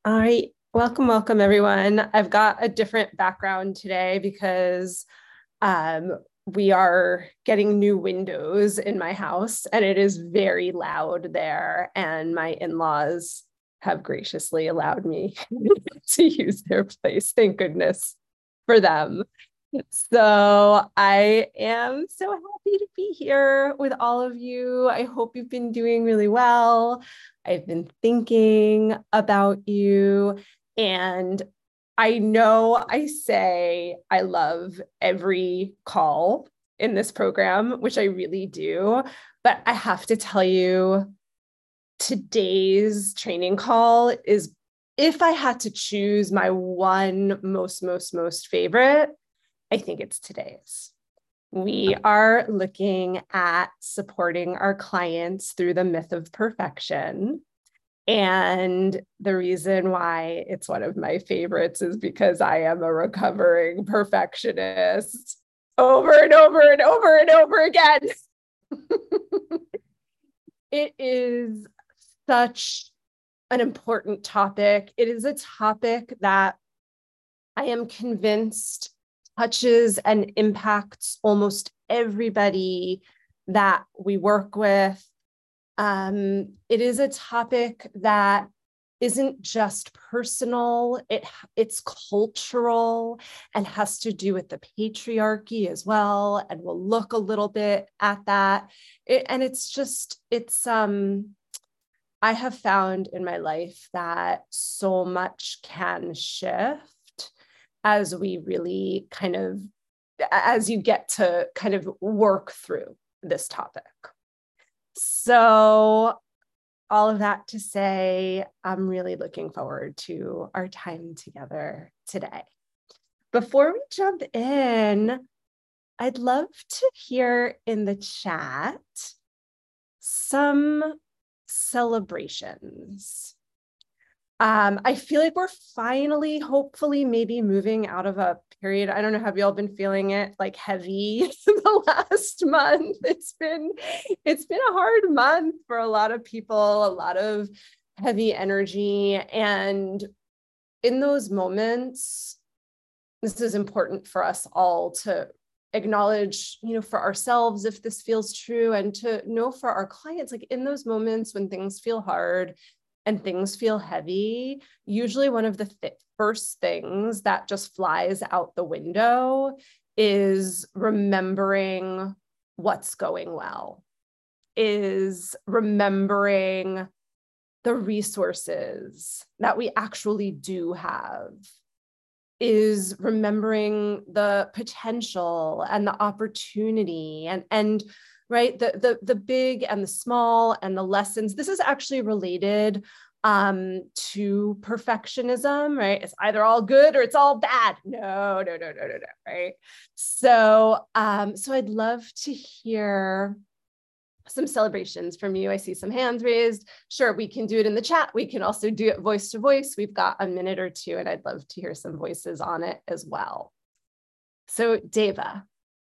All right, welcome everyone. I've got a different background today because we are getting new windows in my house and it is very loud there. And my in-laws have graciously allowed me to use their place. Thank goodness for them. So I am so happy to be here with all of you. I hope you've been doing really well. I've been thinking about you, and I know I say I love every call in this program, which I really do, but I have to tell you, today's training call is, if I had to choose my one most favorite, I think it's today's. We are looking at supporting our clients through the myth of perfection. And the reason why it's one of my favorites is because I am a recovering perfectionist over and over and over and over again. It is such an important topic. It is a topic that I am convinced touches and impacts almost everybody that we work with. It is a topic that isn't just personal, it's cultural and has to do with the patriarchy as well. And we'll look a little bit at that. I have found in my life that so much can shift as we really as you get to kind of work through this topic. So all of that to say, I'm really looking forward to our time together today. Before we jump in, I'd love to hear in the chat some celebrations. I feel like we're finally, hopefully, maybe moving out of a period. I don't know, have you all been feeling it like heavy the last month? It's been a hard month for a lot of people, a lot of heavy energy. And in those moments, this is important for us all to acknowledge, for ourselves, if this feels true, and to know for our clients, like in those moments when things feel hard and things feel heavy, usually one of the first things that just flies out the window is remembering what's going well, is remembering the resources that we actually do have, is remembering the potential and the opportunity and right, the big and the small and the lessons. This is actually related to perfectionism, right? It's either all good or it's all bad. No, right? So I'd love to hear some celebrations from you. I see some hands raised. Sure, we can do it in the chat. We can also do it voice to voice. We've got a minute or two, and I'd love to hear some voices on it as well. So Deva.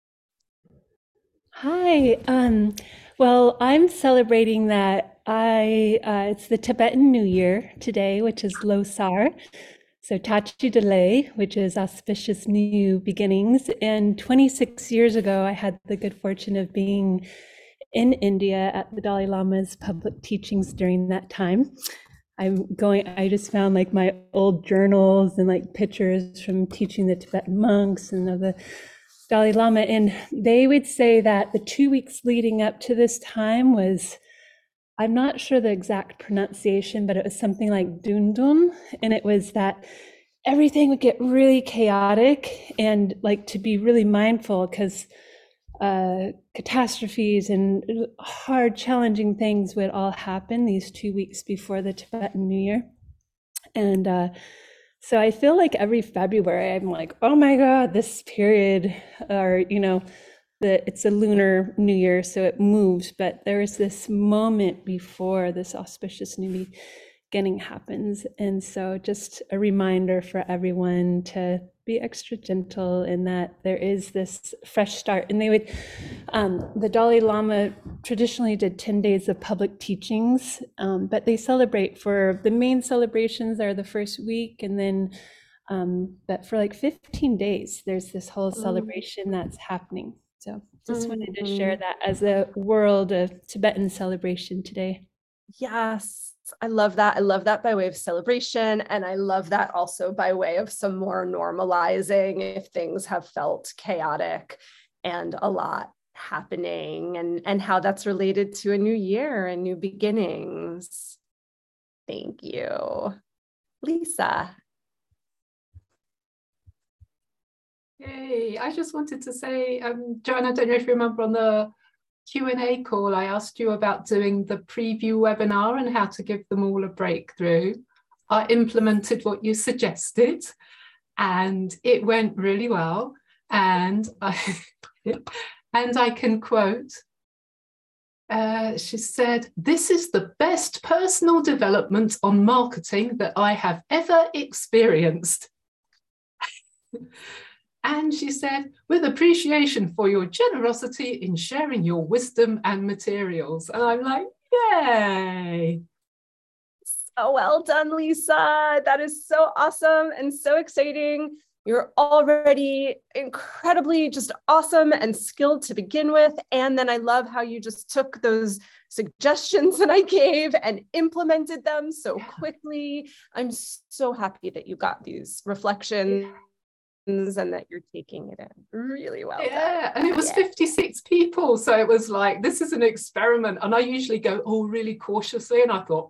Hi. Well, I'm celebrating that it's the Tibetan New Year today, which is Losar. So Tachi Delay, which is auspicious new beginnings. And 26 years ago, I had the good fortune of being in India at the Dalai Lama's public teachings during that time. I just found like my old journals and like pictures from teaching the Tibetan monks and of the Dalai Lama, and they would say that the 2 weeks leading up to this time was, I'm not sure the exact pronunciation, but it was something like Dundun, and it was that everything would get really chaotic and like to be really mindful because catastrophes and hard, challenging things would all happen these 2 weeks before the Tibetan New Year. And so I feel like every February, I'm like, oh my God, this period, or, it's a lunar new year, so it moves, but there is this moment before this auspicious new beginning happens. And so just a reminder for everyone to be extra gentle in that there is this fresh start. And they would, the Dalai Lama traditionally did 10 days of public teachings, but they celebrate for the main celebrations are the first week. And then, but for like 15 days, there's this whole celebration that's happening. So just wanted to share that as a world of Tibetan celebration today. Yes, I love that. I love that by way of celebration. And I love that also by way of some more normalizing if things have felt chaotic and a lot happening, and how that's related to a new year and new beginnings. Thank you. Lisa. Yay. I just wanted to say, Joanne, I don't know if you remember on the Q&A call, I asked you about doing the preview webinar and how to give them all a breakthrough. I implemented what you suggested and it went really well. And I can quote, she said, "This is the best personal development on marketing that I have ever experienced." And she said, "With appreciation for your generosity in sharing your wisdom and materials." And I'm like, yay. So well done, Lisa. That is so awesome and so exciting. You're already incredibly just awesome and skilled to begin with. And then I love how you just took those suggestions that I gave and implemented them so quickly. I'm so happy that you got these reflections and that you're taking it in really well. Yeah, and it was 56 people. So it was like, this is an experiment. And I usually go, really cautiously. And I thought,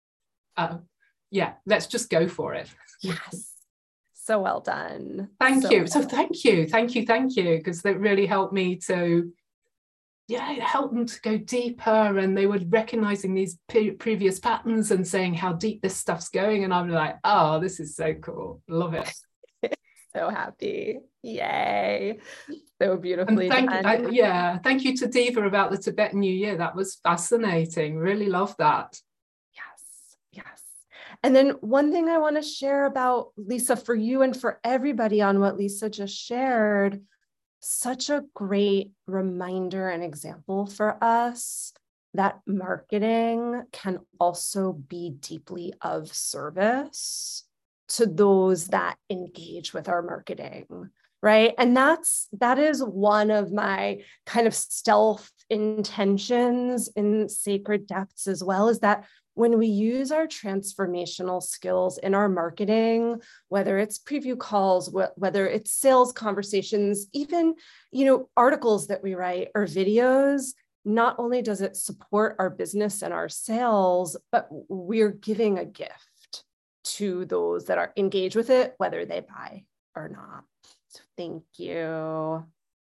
yeah, let's just go for it. Yes. So well done. Thank you. So thank you. Because that really helped me to, help them to go deeper. And they were recognizing these previous patterns and saying how deep this stuff's going. And I'm like, oh, this is so cool. Love it. So happy. Yay. So beautifully and done. Thank you to Diva about the Tibetan New Year. That was fascinating. Really love that. Yes. And then one thing I want to share about Lisa for you and for everybody on what Lisa just shared, such a great reminder and example for us that marketing can also be deeply of service to those that engage with our marketing, right? And that is one of my kind of stealth intentions in Sacred Depths as well, is that when we use our transformational skills in our marketing, whether it's preview calls, whether it's sales conversations, even, articles that we write or videos, not only does it support our business and our sales, but we're giving a gift to those that are engaged with it, whether they buy or not. So thank you.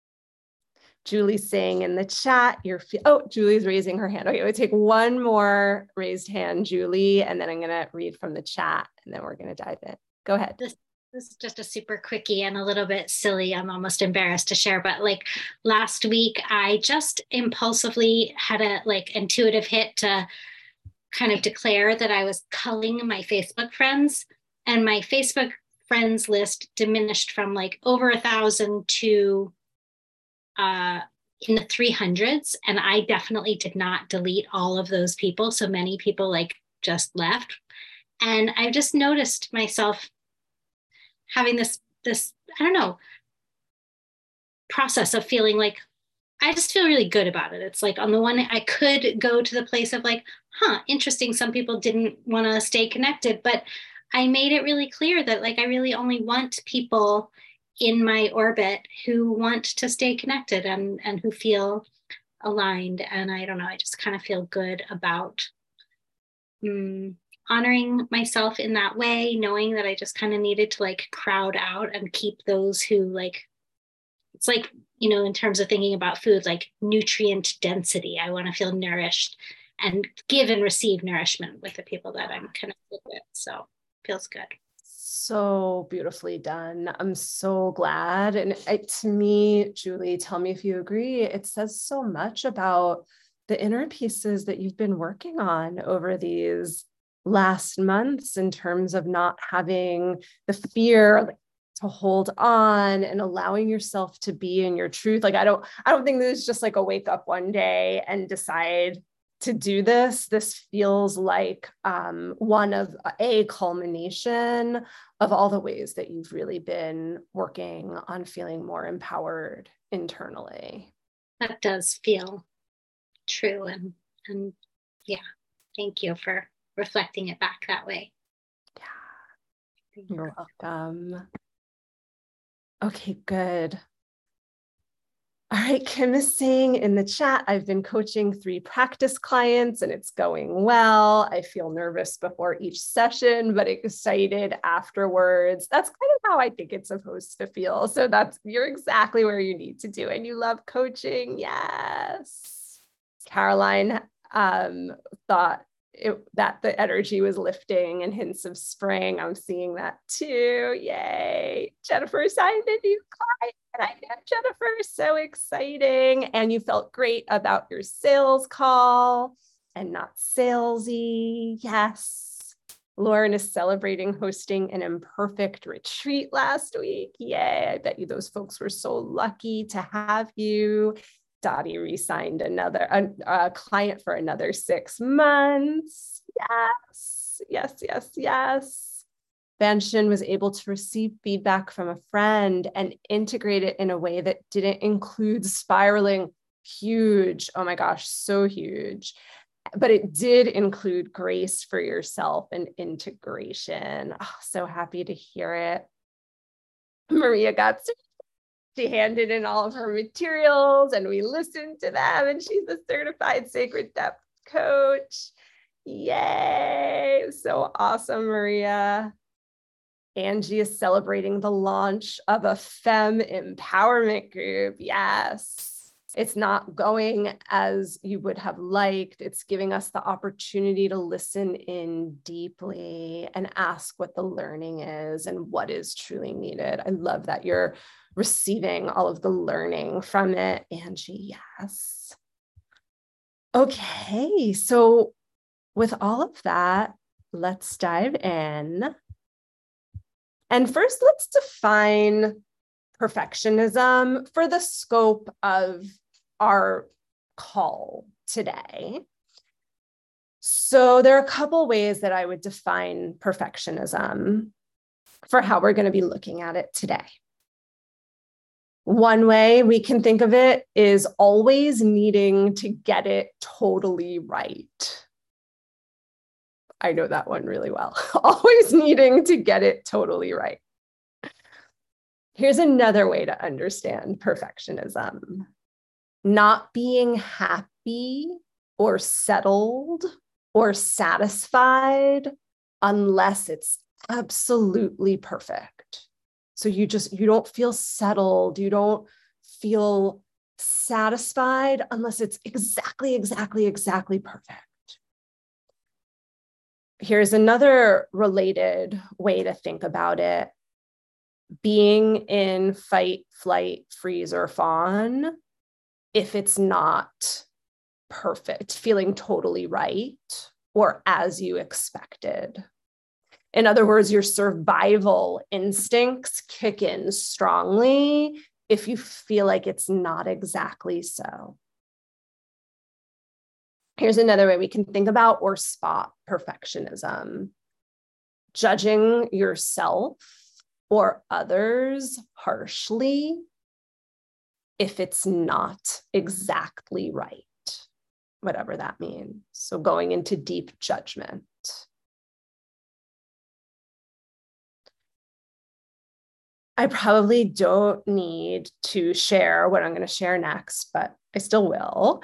Julie's saying in the chat, Julie's raising her hand. Okay, we'll take one more raised hand, Julie, and then I'm going to read from the chat and then we're going to dive in. Go ahead. This is just a super quickie and a little bit silly. I'm almost embarrassed to share, but like last week, I just impulsively had a intuitive hit to kind of declare that I was culling my Facebook friends, and my Facebook friends list diminished from like over 1,000 to in the 300s. And I definitely did not delete all of those people. So many people just left. And I just noticed myself having this, I don't know, process of feeling like, I just feel really good about it. It's like on the one, I could go to the place of interesting. Some people didn't want to stay connected, but I made it really clear that I really only want people in my orbit who want to stay connected and who feel aligned. And I don't know, I just kind of feel good about honoring myself in that way, knowing that I just kind of needed to crowd out and keep those who it's in terms of thinking about food, nutrient density. I want to feel nourished and give and receive nourishment with the people that I'm connected with. So feels good. So beautifully done. I'm so glad. And to me, Julie, tell me if you agree, it says so much about the inner pieces that you've been working on over these last months in terms of not having the fear to hold on and allowing yourself to be in your truth. Like, I don't think there's just like a wake up one day and decide to do this. This feels like one of a culmination of all the ways that you've really been working on feeling more empowered internally. That does feel true. And yeah, thank you for reflecting it back that way. Yeah, you're welcome. Okay, good. All right, Kim is saying in the chat, I've been coaching 3 practice clients and it's going well. I feel nervous before each session, but excited afterwards. That's kind of how I think it's supposed to feel. So you're exactly where you need to do. And you love coaching. Yes. Caroline thought that the energy was lifting and hints of spring. I'm seeing that too. Yay. Jennifer signed a new client. I met Jennifer, so exciting. And you felt great about your sales call and not salesy. Yes. Lauren is celebrating hosting an imperfect retreat last week. Yay. I bet you those folks were so lucky to have you. Dottie re-signed a client for another 6 months. Yes, yes, yes, yes. Banshin was able to receive feedback from a friend and integrate it in a way that didn't include spiraling. Huge. Oh my gosh, so huge. But it did include grace for yourself and integration. Oh, so happy to hear it. Maria got she handed in all of her materials and we listened to them, and she's a certified sacred depth coach. Yay. So awesome, Maria. Angie is celebrating the launch of a femme empowerment group. Yes. It's not going as you would have liked. It's giving us the opportunity to listen in deeply and ask what the learning is and what is truly needed. I love that you're receiving all of the learning from it, Angie. Yes. Okay, so with all of that, let's dive in. And first, let's define perfectionism for the scope of our call today. So there are a couple ways that I would define perfectionism for how we're going to be looking at it today. One way we can think of it is always needing to get it totally right. I know that one really well. Always needing to get it totally right. Here's another way to understand perfectionism. Not being happy or settled or satisfied unless it's absolutely perfect. So you don't feel settled. You don't feel satisfied unless it's exactly perfect. Here's another related way to think about it. Being in fight, flight, freeze, or fawn, if it's not perfect, feeling totally right or as you expected. In other words, your survival instincts kick in strongly if you feel like it's not exactly so. Here's another way we can think about or spot perfectionism. Judging yourself or others harshly if it's not exactly right, whatever that means. So going into deep judgment. I probably don't need to share what I'm going to share next, but I still will.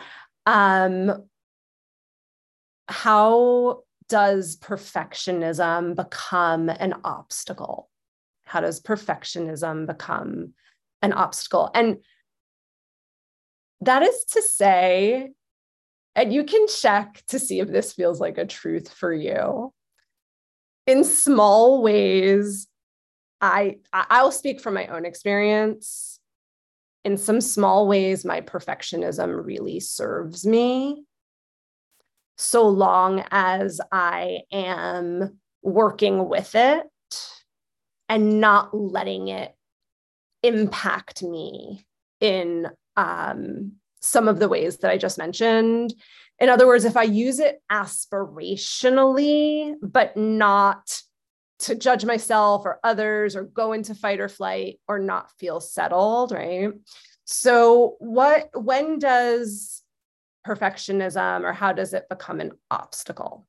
How does perfectionism become an obstacle? How does perfectionism become an obstacle? And that is to say, and you can check to see if this feels like a truth for you. In small ways, I'll speak from my own experience. In some small ways, my perfectionism really serves me, so long as I am working with it and not letting it impact me in some of the ways that I just mentioned. In other words, if I use it aspirationally, but not to judge myself or others or go into fight or flight or not feel settled, right? So when does perfectionism, or how does it become an obstacle?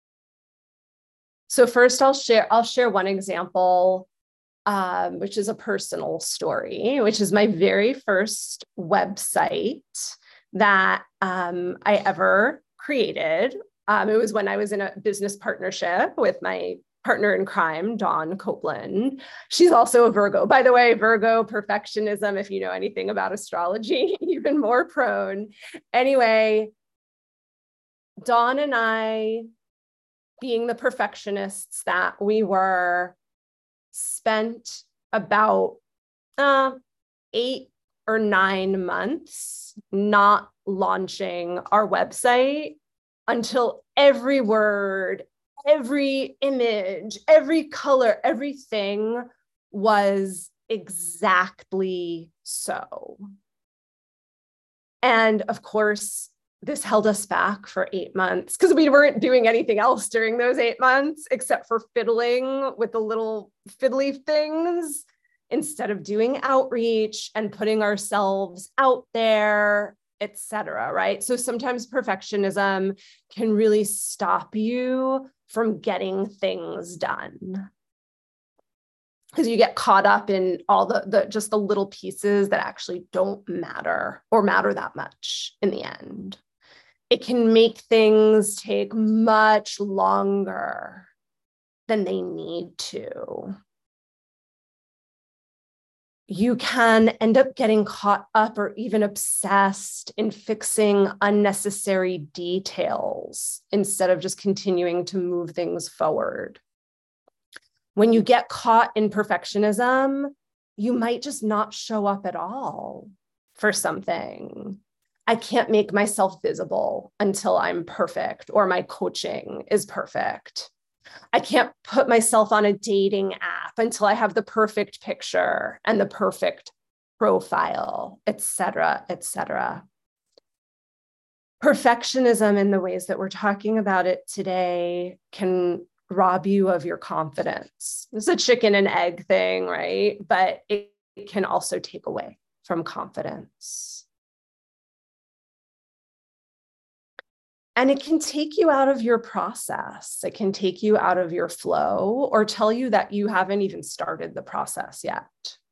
So first I'll share one example, which is a personal story, which is my very first website that I ever created. It was when I was in a business partnership with my partner in crime, Dawn Copeland. She's also a Virgo. By the way, Virgo perfectionism, if you know anything about astrology, even more prone. Anyway, Dawn and I, being the perfectionists that we were, spent about 8 or 9 months not launching our website until every word, every image, every color, everything was exactly so. And of course, this held us back for 8 months because we weren't doing anything else during those 8 months except for fiddling with the little fiddly things instead of doing outreach and putting ourselves out there, etc. Right? So sometimes perfectionism can really stop you from getting things done because you get caught up in all the just the little pieces that actually don't matter or matter that much in the end. It can make things take much longer than they need to. You can end up getting caught up or even obsessed in fixing unnecessary details instead of just continuing to move things forward. When you get caught in perfectionism, you might just not show up at all for something. I can't make myself visible until I'm perfect or my coaching is perfect. I can't put myself on a dating app until I have the perfect picture and the perfect profile, et cetera, et cetera. Perfectionism in the ways that we're talking about it today can rob you of your confidence. It's a chicken and egg thing, right? But it can also take away from confidence. And it can take you out of your process. It can take you out of your flow or tell you that you haven't even started the process yet.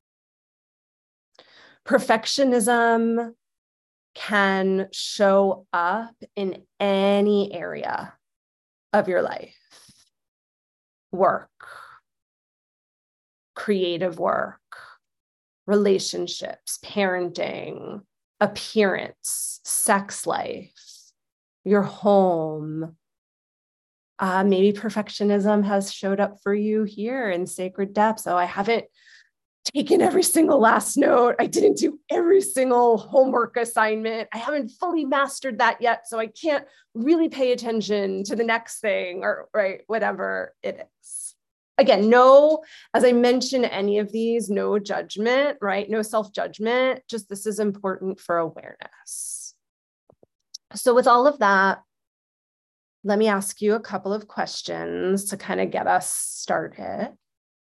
Perfectionism can show up in any area of your life. Work, creative work, relationships, parenting, appearance, sex life, your home. Maybe perfectionism has showed up for you here in Sacred Depths. Oh, I haven't taken every single last note. I didn't do every single homework assignment. I haven't fully mastered that yet, so I can't really pay attention to the next thing or right, whatever it is. Again, no, as I mentioned, any of these, no judgment, right? No self-judgment, just this is important for awareness. So with all of that, let me ask you a couple of questions to kind of get us started.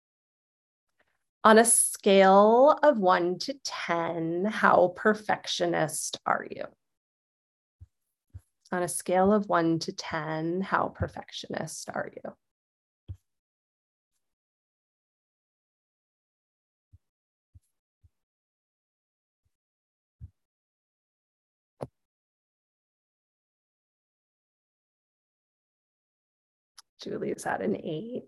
On a scale of 1 to 10, how perfectionist are you? On a scale of 1 to 10, how perfectionist are you? Julie's at an 8.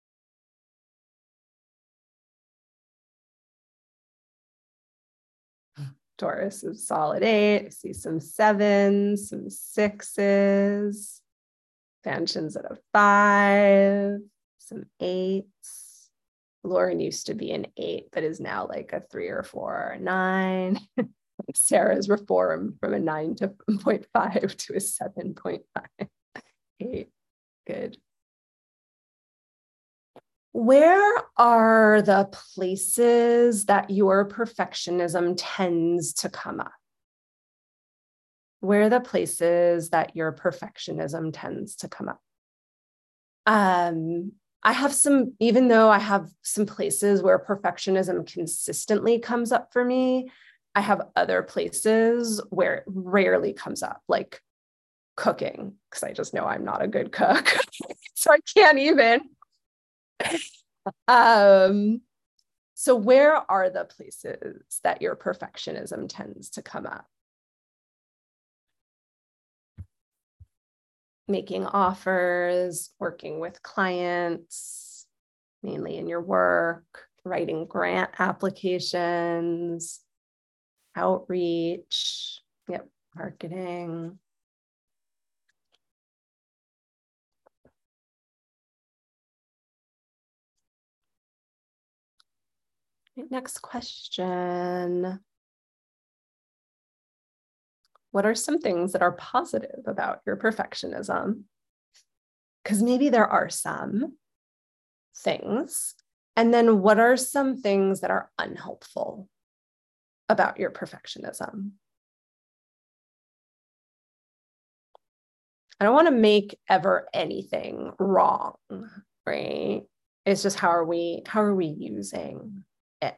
Taurus is solid 8. I see some 7s, some 6s. Expansion's at a 5, some 8s. Lauren used to be an 8, but is now like a 3 or 4 or 9. Sarah's reformed from a 9 to 0.5 to a 7.5. 8. Good. where are the places that your perfectionism tends to come up? Where are the places that your perfectionism tends to come up? I have some, even though I have some places where perfectionism consistently comes up for me, I have other places where it rarely comes up, like cooking, because I just know I'm not a good cook. So I can't even. So where are the places that your perfectionism tends to come up? Making offers, working with clients, mainly in your work, writing grant applications, outreach, yep, marketing. Next question. What are some things that are positive about your perfectionism? Because maybe there are some things. And then what are some things that are unhelpful about your perfectionism? I don't want to make ever anything wrong, right? It's just how are we using it?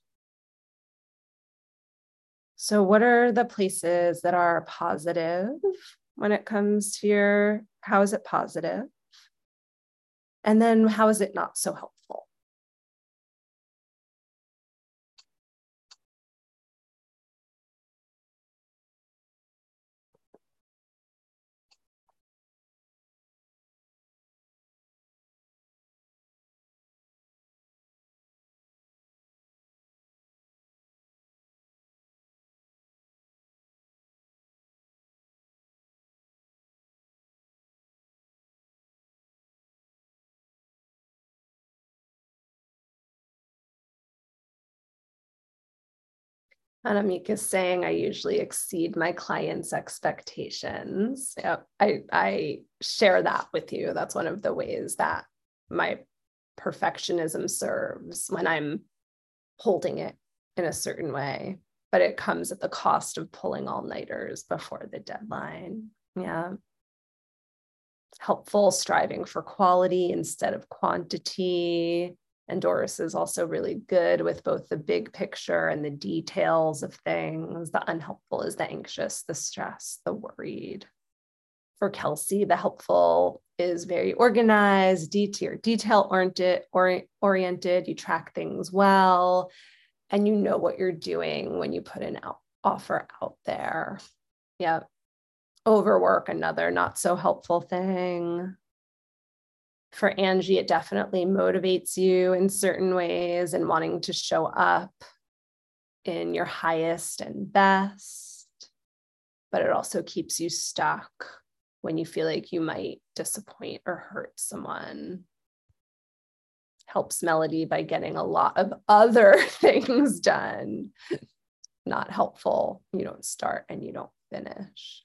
So what are the places that are positive when it comes to how is it positive? And then how is it not so helpful? Anamika is saying I usually exceed my clients' expectations. Yep, I share that with you. That's one of the ways that my perfectionism serves when I'm holding it in a certain way, but it comes at the cost of pulling all-nighters before the deadline. Yeah. Helpful striving for quality instead of quantity. And Doris is also really good with both the big picture and the details of things. The unhelpful is the anxious, the stressed, the worried. For Kelsey, the helpful is very organized, detail-oriented. You track things well, and you know what you're doing when you put an offer out there. Yeah. Overwork, another not so helpful thing. For Angie, it definitely motivates you in certain ways and wanting to show up in your highest and best, but it also keeps you stuck when you feel like you might disappoint or hurt someone. Helps Melody by getting a lot of other things done. Not helpful. You don't start and you don't finish.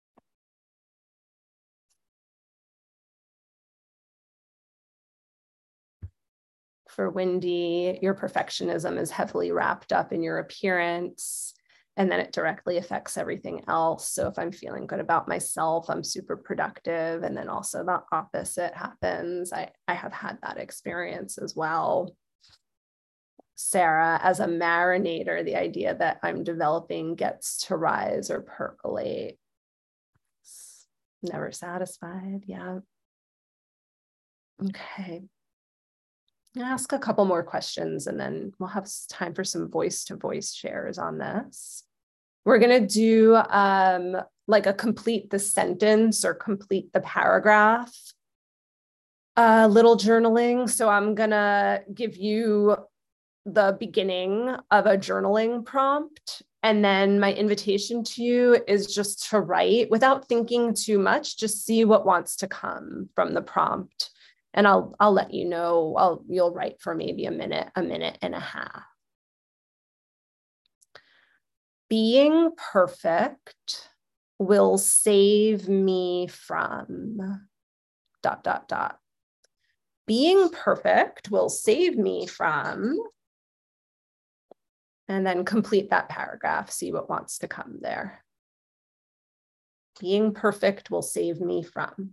For Wendy, your perfectionism is heavily wrapped up in your appearance, and then it directly affects everything else. So if I'm feeling good about myself, I'm super productive. And then also the opposite happens. I have had that experience as well. Sarah, as a marinator, the idea that I'm developing gets to rise or percolate. Never satisfied. Yeah. Okay. I'll ask a couple more questions and then we'll have time for some voice-to-voice shares on this. We're going to do like a complete the sentence or complete the paragraph little journaling. So I'm going to give you the beginning of a journaling prompt. And then my invitation to you is just to write without thinking too much, just see what wants to come from the prompt. And I'll let you know, you'll write for maybe a minute and a half. Being perfect will save me from ... being perfect will save me from, and then complete that paragraph, see what wants to come there. Being perfect will save me from.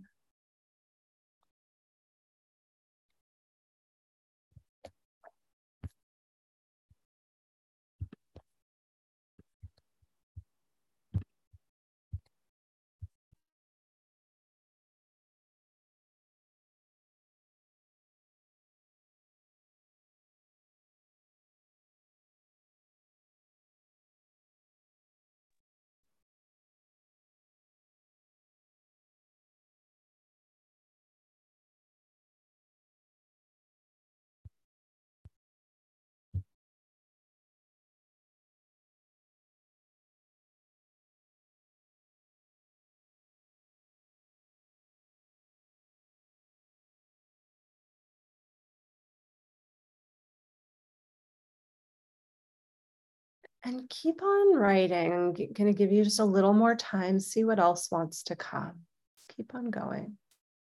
And keep on writing. I'm going to give you just a little more time, see what else wants to come. Keep on going.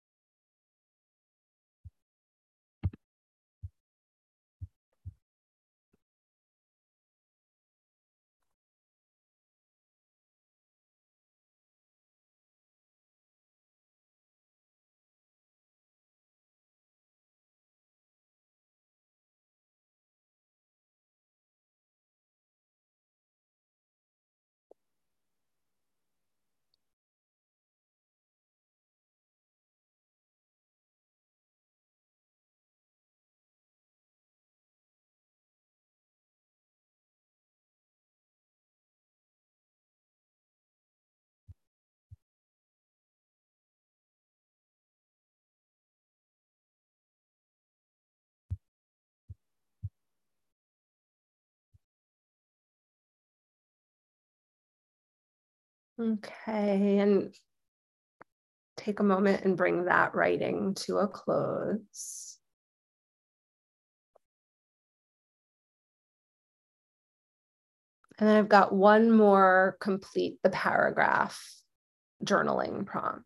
Okay, and take a moment and bring that writing to a close. And then I've got one more complete the paragraph journaling prompt.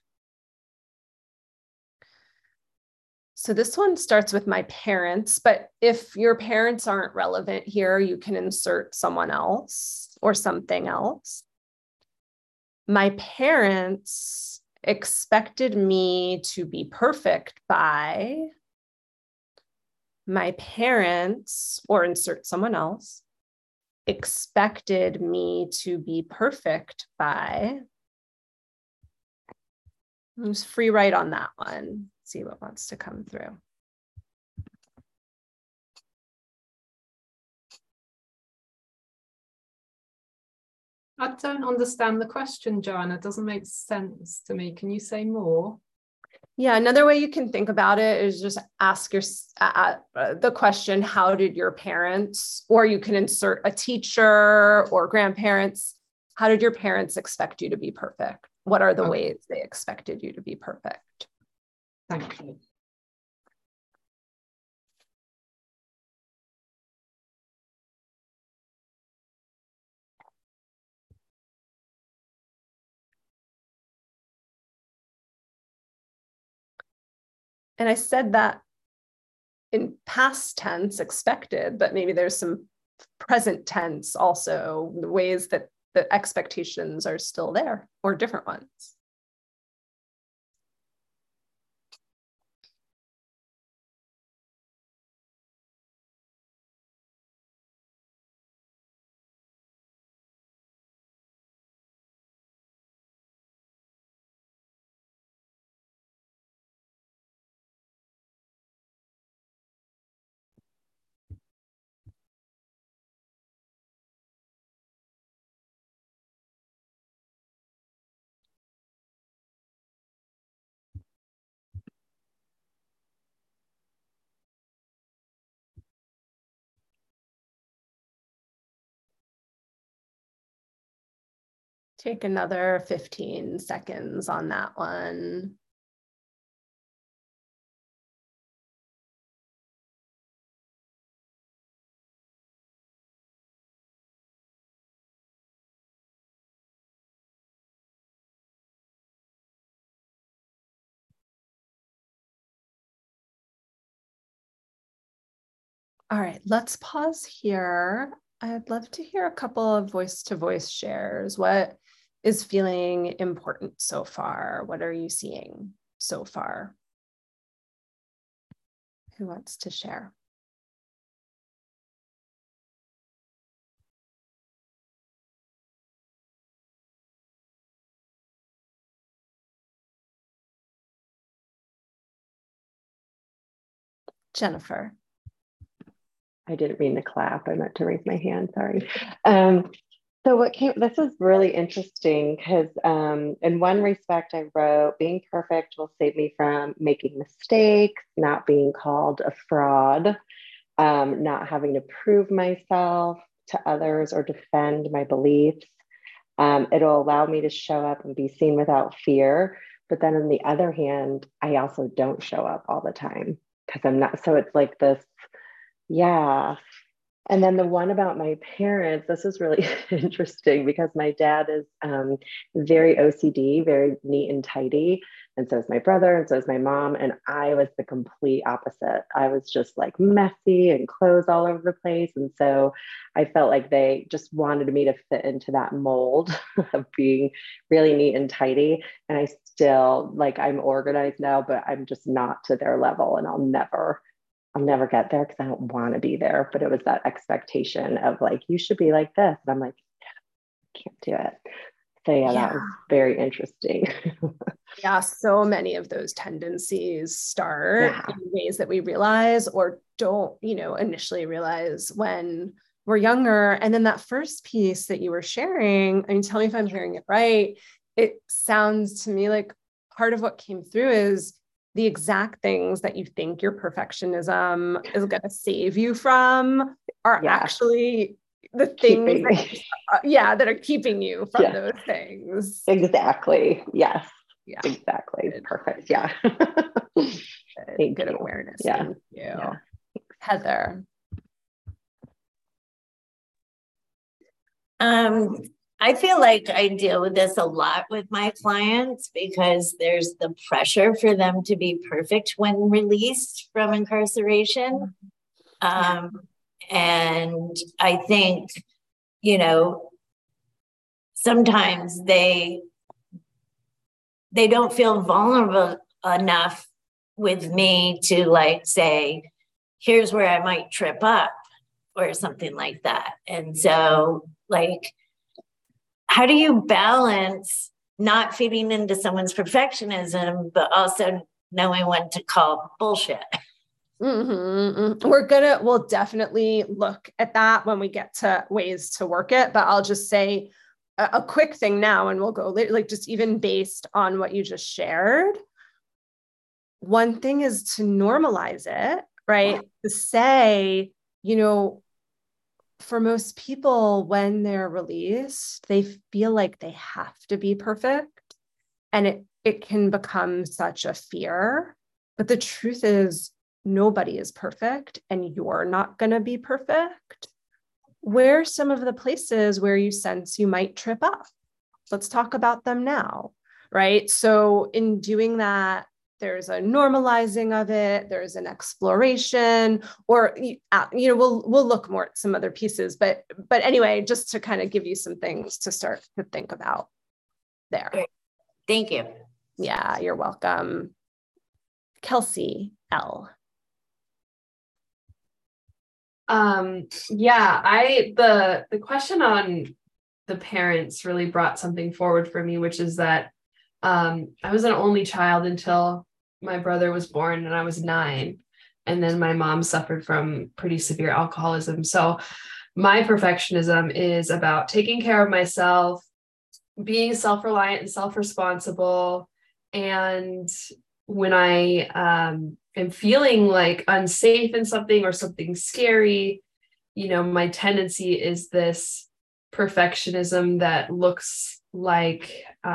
So this one starts with my parents, but if your parents aren't relevant here, you can insert someone else or something else. My parents expected me to be perfect by, my parents, or insert someone else, expected me to be perfect by. Just free write on that one. See what wants to come through. I don't understand the question, Joanna. It doesn't make sense to me. Can you say more? Yeah, another way you can think about it is just ask the question, how did your parents, or you can insert a teacher or grandparents, how did your parents expect you to be perfect? What are the ways they expected you to be perfect? Thank you. And I said that in past tense, expected, but maybe there's some present tense also, the ways that the expectations are still there or different ones. Take another 15 seconds on that one. All right, let's pause here. I'd love to hear a couple of voice-to-voice shares. What is feeling important so far? What are you seeing so far? Who wants to share? Jennifer. I didn't mean to clap. I meant to raise my hand. Sorry. This is really interesting because in one respect, I wrote, being perfect will save me from making mistakes, not being called a fraud, not having to prove myself to others or defend my beliefs. It'll allow me to show up and be seen without fear. But then on the other hand, I also don't show up all the time because I'm not. So it's like this, yeah. And then the one about my parents, this is really interesting because my dad is very OCD, very neat and tidy. And so is my brother, and so is my mom. And I was the complete opposite. I was just like messy and clothes all over the place. And so I felt like they just wanted me to fit into that mold of being really neat and tidy. And I still, like, I'm organized now, but I'm just not to their level. And I'll never get there because I don't want to be there. But it was that expectation of like, you should be like this. And I'm like, I can't do it. So yeah, that was very interesting. Yeah, so many of those tendencies start in ways that we realize or don't, initially realize when we're younger. And then that first piece that you were sharing, I mean, tell me if I'm hearing it right. It sounds to me like part of what came through is the exact things that you think your perfectionism is going to save you from are actually the things that are keeping you from those things. Exactly. Yes. Yeah. Exactly. Perfect. Yeah. Good awareness. Yeah. Thank you. Yeah. Heather. I feel like I deal with this a lot with my clients because there's the pressure for them to be perfect when released from incarceration. And I think, sometimes they don't feel vulnerable enough with me to like say, here's where I might trip up or something like that. And so like, how do you balance not feeding into someone's perfectionism, but also knowing when to call bullshit? We'll definitely look at that when we get to ways to work it, but I'll just say a quick thing now and we'll go later, like just even based on what you just shared. One thing is to normalize it, right? To say, for most people, when they're released, they feel like they have to be perfect. And it can become such a fear. But the truth is, nobody is perfect, and you're not going to be perfect. Where are some of the places where you sense you might trip up? Let's talk about them now, right? So in doing that, there's a normalizing of it, there's an exploration, or we'll look more at some other pieces, but anyway, just to kind of give you some things to start to think about there. Great. Thank you. Yeah, you're welcome. Kelsey L. The question on the parents really brought something forward for me, which is that I was an only child until my brother was born and I was 9. And then my mom suffered from pretty severe alcoholism. So my perfectionism is about taking care of myself, being self-reliant and self-responsible. And when I am feeling like unsafe in something or something scary, my tendency is this perfectionism that looks like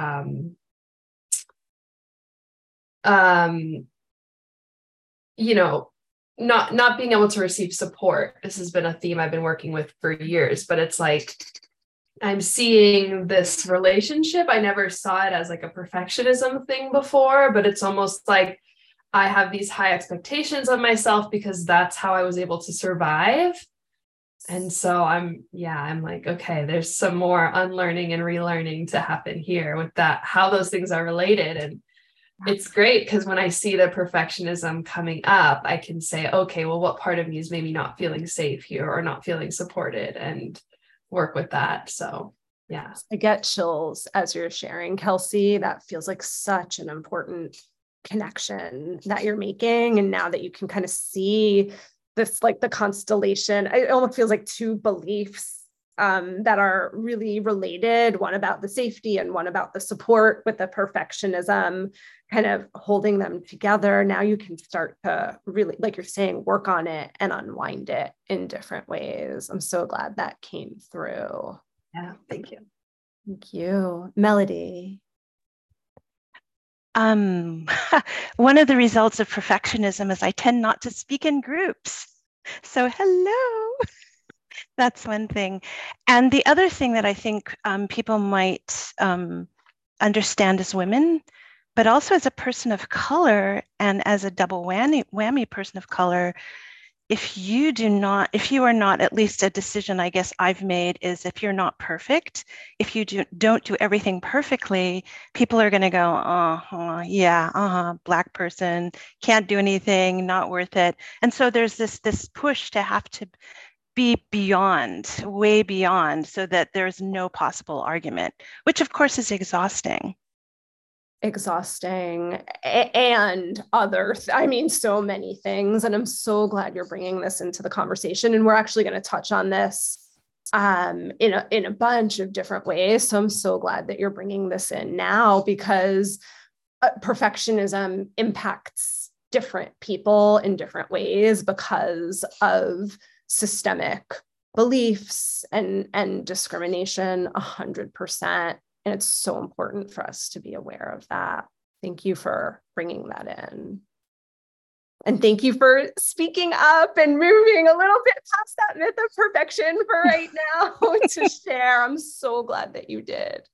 not being able to receive support. This has been a theme I've been working with for years, but it's like I'm seeing this relationship. I never saw it as like a perfectionism thing before, but it's almost like I have these high expectations of myself because that's how I was able to survive. And so I'm like, okay, there's some more unlearning and relearning to happen here with that, how those things are related. And it's great because when I see the perfectionism coming up, I can say, okay, well, what part of me is maybe not feeling safe here or not feeling supported, and work with that. So, yeah. I get chills as you're sharing, Kelsey. That feels like such an important connection that you're making. And now that you can kind of see this, like the constellation, it almost feels like two beliefs that are really related, one about the safety and one about the support, with the perfectionism kind of holding them together. Now you can start to really, like you're saying, work on it and unwind it in different ways. I'm so glad that came through. Yeah, thank you. Thank you. Melody. One of the results of perfectionism is I tend not to speak in groups. So hello. That's one thing. And the other thing that I think people might understand as women, but also as a person of color and as a double whammy person of color, if you are not, at least a decision I guess I've made is, if you're not perfect, if you don't do everything perfectly, people are going to go, black person, can't do anything, not worth it. And so there's this push to have to be way beyond, so that there's no possible argument, which of course is exhausting And I mean, so many things. And I'm so glad you're bringing this into the conversation. And we're actually going to touch on this in a bunch of different ways. So I'm so glad that you're bringing this in now, because perfectionism impacts different people in different ways because of systemic beliefs and discrimination, 100%. And it's so important for us to be aware of that. Thank you for bringing that in. And thank you for speaking up and moving a little bit past that myth of perfection for right now to share. I'm so glad that you did.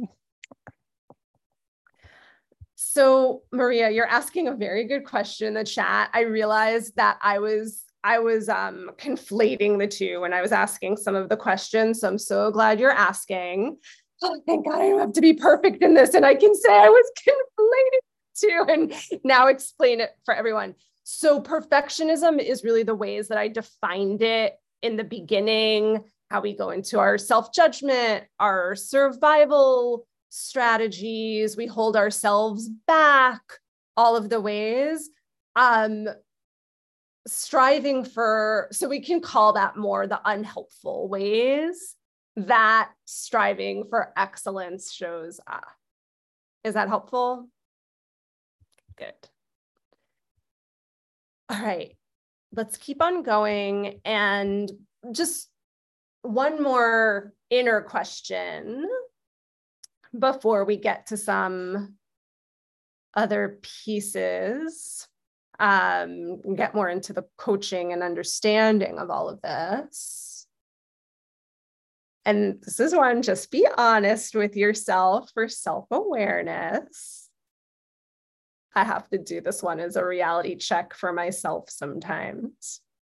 So Maria, you're asking a very good question in the chat. I realized that I was conflating the two when I was asking some of the questions. So I'm so glad you're asking. Oh, thank God I don't have to be perfect in this. And I can say I was conflating too, and now explain it for everyone. So perfectionism is really the ways that I defined it in the beginning, how we go into our self-judgment, our survival strategies, we hold ourselves back, all of the ways. Striving for, so we can call that more the unhelpful ways that striving for excellence shows up. Is that helpful? Good. All right, let's keep on going. And just one more inner question before we get to some other pieces, get more into the coaching and understanding of all of this. And this is one, just be honest with yourself for self-awareness. I have to do this one as a reality check for myself sometimes.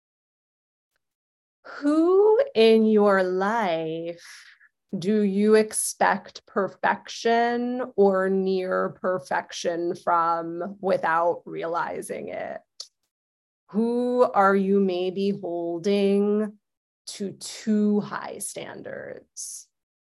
Who in your life do you expect perfection or near perfection from without realizing it? Who are you maybe holding to too high standards?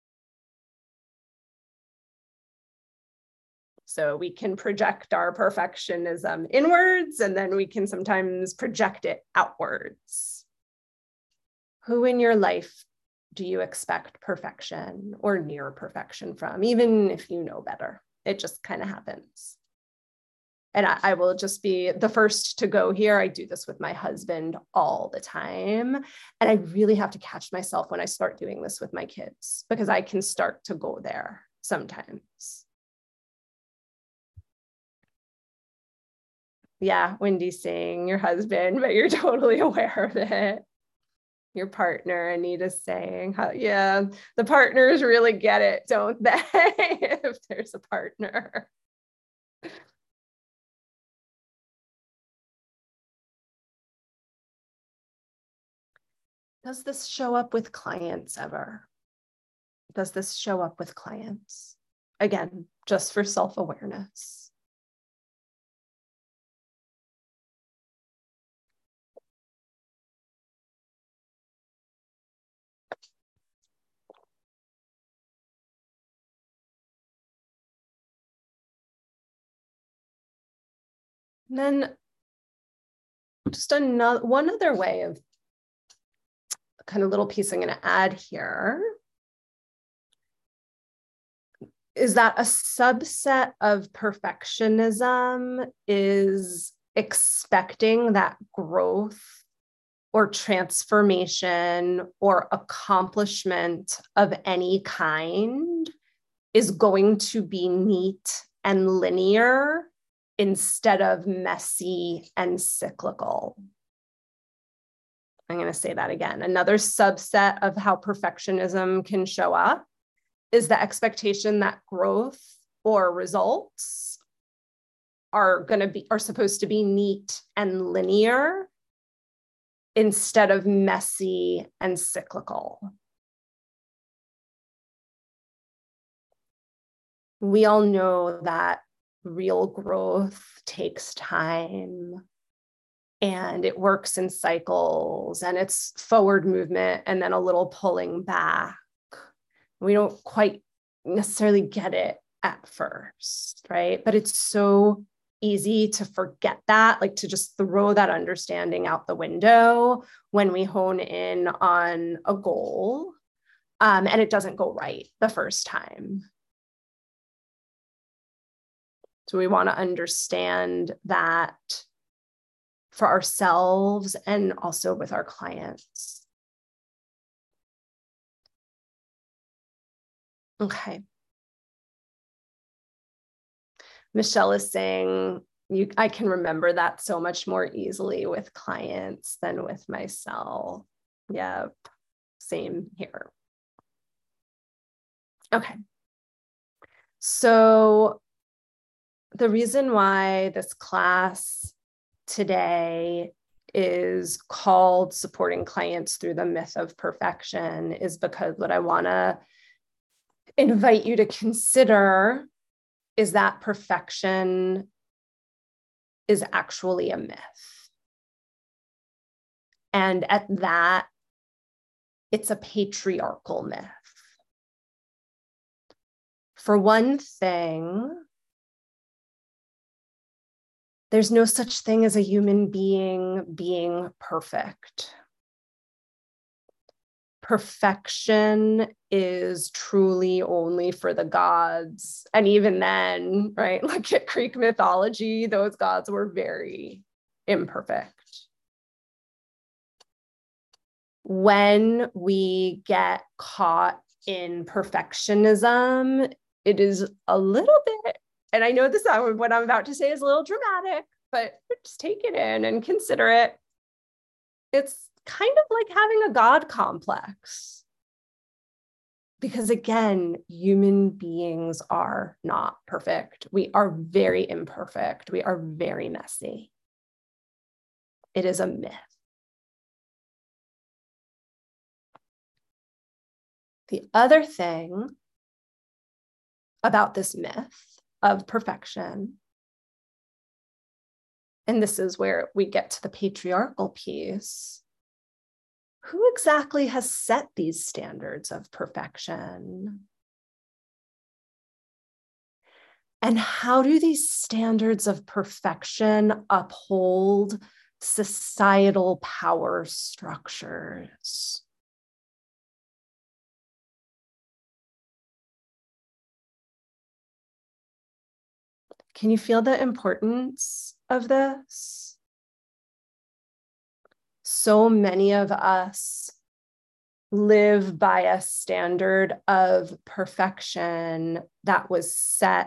So we can project our perfectionism inwards, and then we can sometimes project it outwards. Who in your life do you expect perfection or near perfection from, even if you know better? It just kind of happens. And I will just be the first to go here. I do this with my husband all the time. And I really have to catch myself when I start doing this with my kids, because I can start to go there sometimes. Yeah, Wendy's saying your husband, but you're totally aware of it. Your partner, Anita's saying, yeah, the partners really get it, don't they? If there's a partner. Does this show up with clients ever? Does this show up with clients? Again, just for self-awareness. And then just one other way of kind of little piece I'm going to add here is that a subset of perfectionism is expecting that growth or transformation or accomplishment of any kind is going to be neat and linear instead of messy and cyclical. I'm going to say that again. Another subset of how perfectionism can show up is the expectation that growth or results are supposed to be neat and linear instead of messy and cyclical. We all know that real growth takes time and it works in cycles and it's forward movement and then a little pulling back. We don't quite necessarily get it at first, right? But it's so easy to forget that, like to just throw that understanding out the window when we hone in on a goal and it doesn't go right the first time. So we want to understand that for ourselves and also with our clients. Okay. Michelle is saying, I can remember that so much more easily with clients than with myself. Yep, same here. Okay. So the reason why this class today is called Supporting Clients Through the Myth of Perfection is because what I want to invite you to consider is that perfection is actually a myth. And at that, it's a patriarchal myth. For one thing, there's no such thing as a human being perfect. Perfection is truly only for the gods. And even then, right, look at Greek mythology, those gods were very imperfect. When we get caught in perfectionism, it is a little bit, and I know this, what I'm about to say is a little dramatic, but just take it in and consider it. It's kind of like having a God complex. Because again, human beings are not perfect. We are very imperfect. We are very messy. It is a myth. The other thing about this myth of perfection, and this is where we get to the patriarchal piece, who exactly has set these standards of perfection? And how do these standards of perfection uphold societal power structures? Can you feel the importance of this? So many of us live by a standard of perfection that was set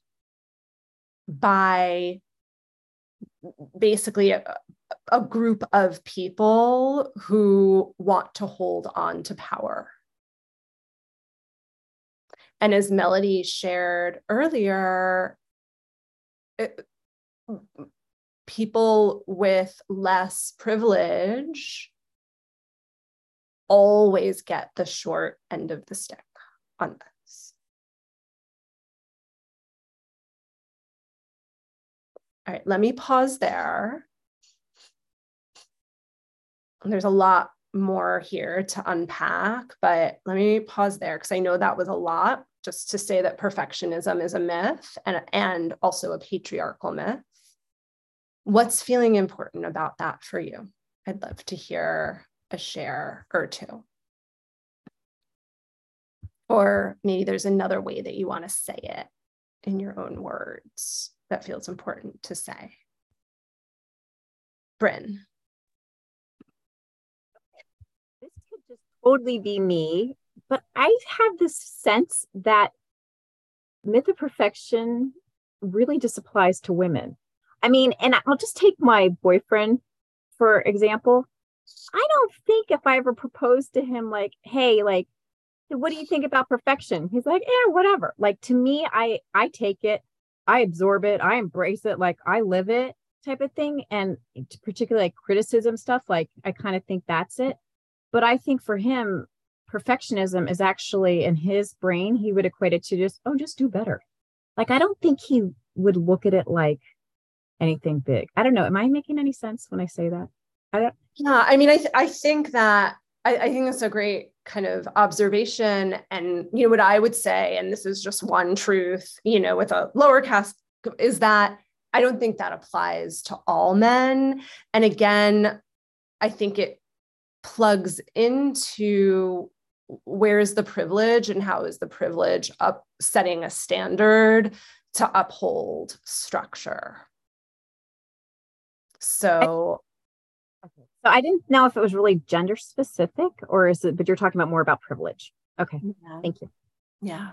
by basically a group of people who want to hold on to power. And as Melody shared earlier, people with less privilege always get the short end of the stick on this. All right, let me pause there. There's a lot more here to unpack, but let me pause there because I know that was a lot, just to say that perfectionism is a myth and also a patriarchal myth. What's feeling important about that for you? I'd love to hear a share or two. Or maybe there's another way that you want to say it in your own words that feels important to say. Bryn. This could just totally be me, but I have this sense that myth of perfection really just applies to women. I mean, and I'll just take my boyfriend, for example. I don't think if I ever proposed to him, like, hey, like, what do you think about perfection? He's like, yeah, whatever. Like, to me, I take it, I absorb it, I embrace it, like I live it type of thing. And particularly like criticism stuff, like I kind of think that's it. But I think for him, perfectionism is actually in his brain, he would equate it to just do better. Like, I don't think he would look at it like anything big. I don't know. Am I making any sense when I say that? Yeah, I mean, I think that I think that's a great kind of observation. And, you know, what I would say, and this is just one truth, you know, with a lower cast, is that I don't think that applies to all men. And again, I think it plugs into where is the privilege and how is the privilege setting a standard to uphold structure. So I didn't know if it was really gender specific or is it, but you're talking about more about privilege. Okay. Yeah. Thank you. Yeah.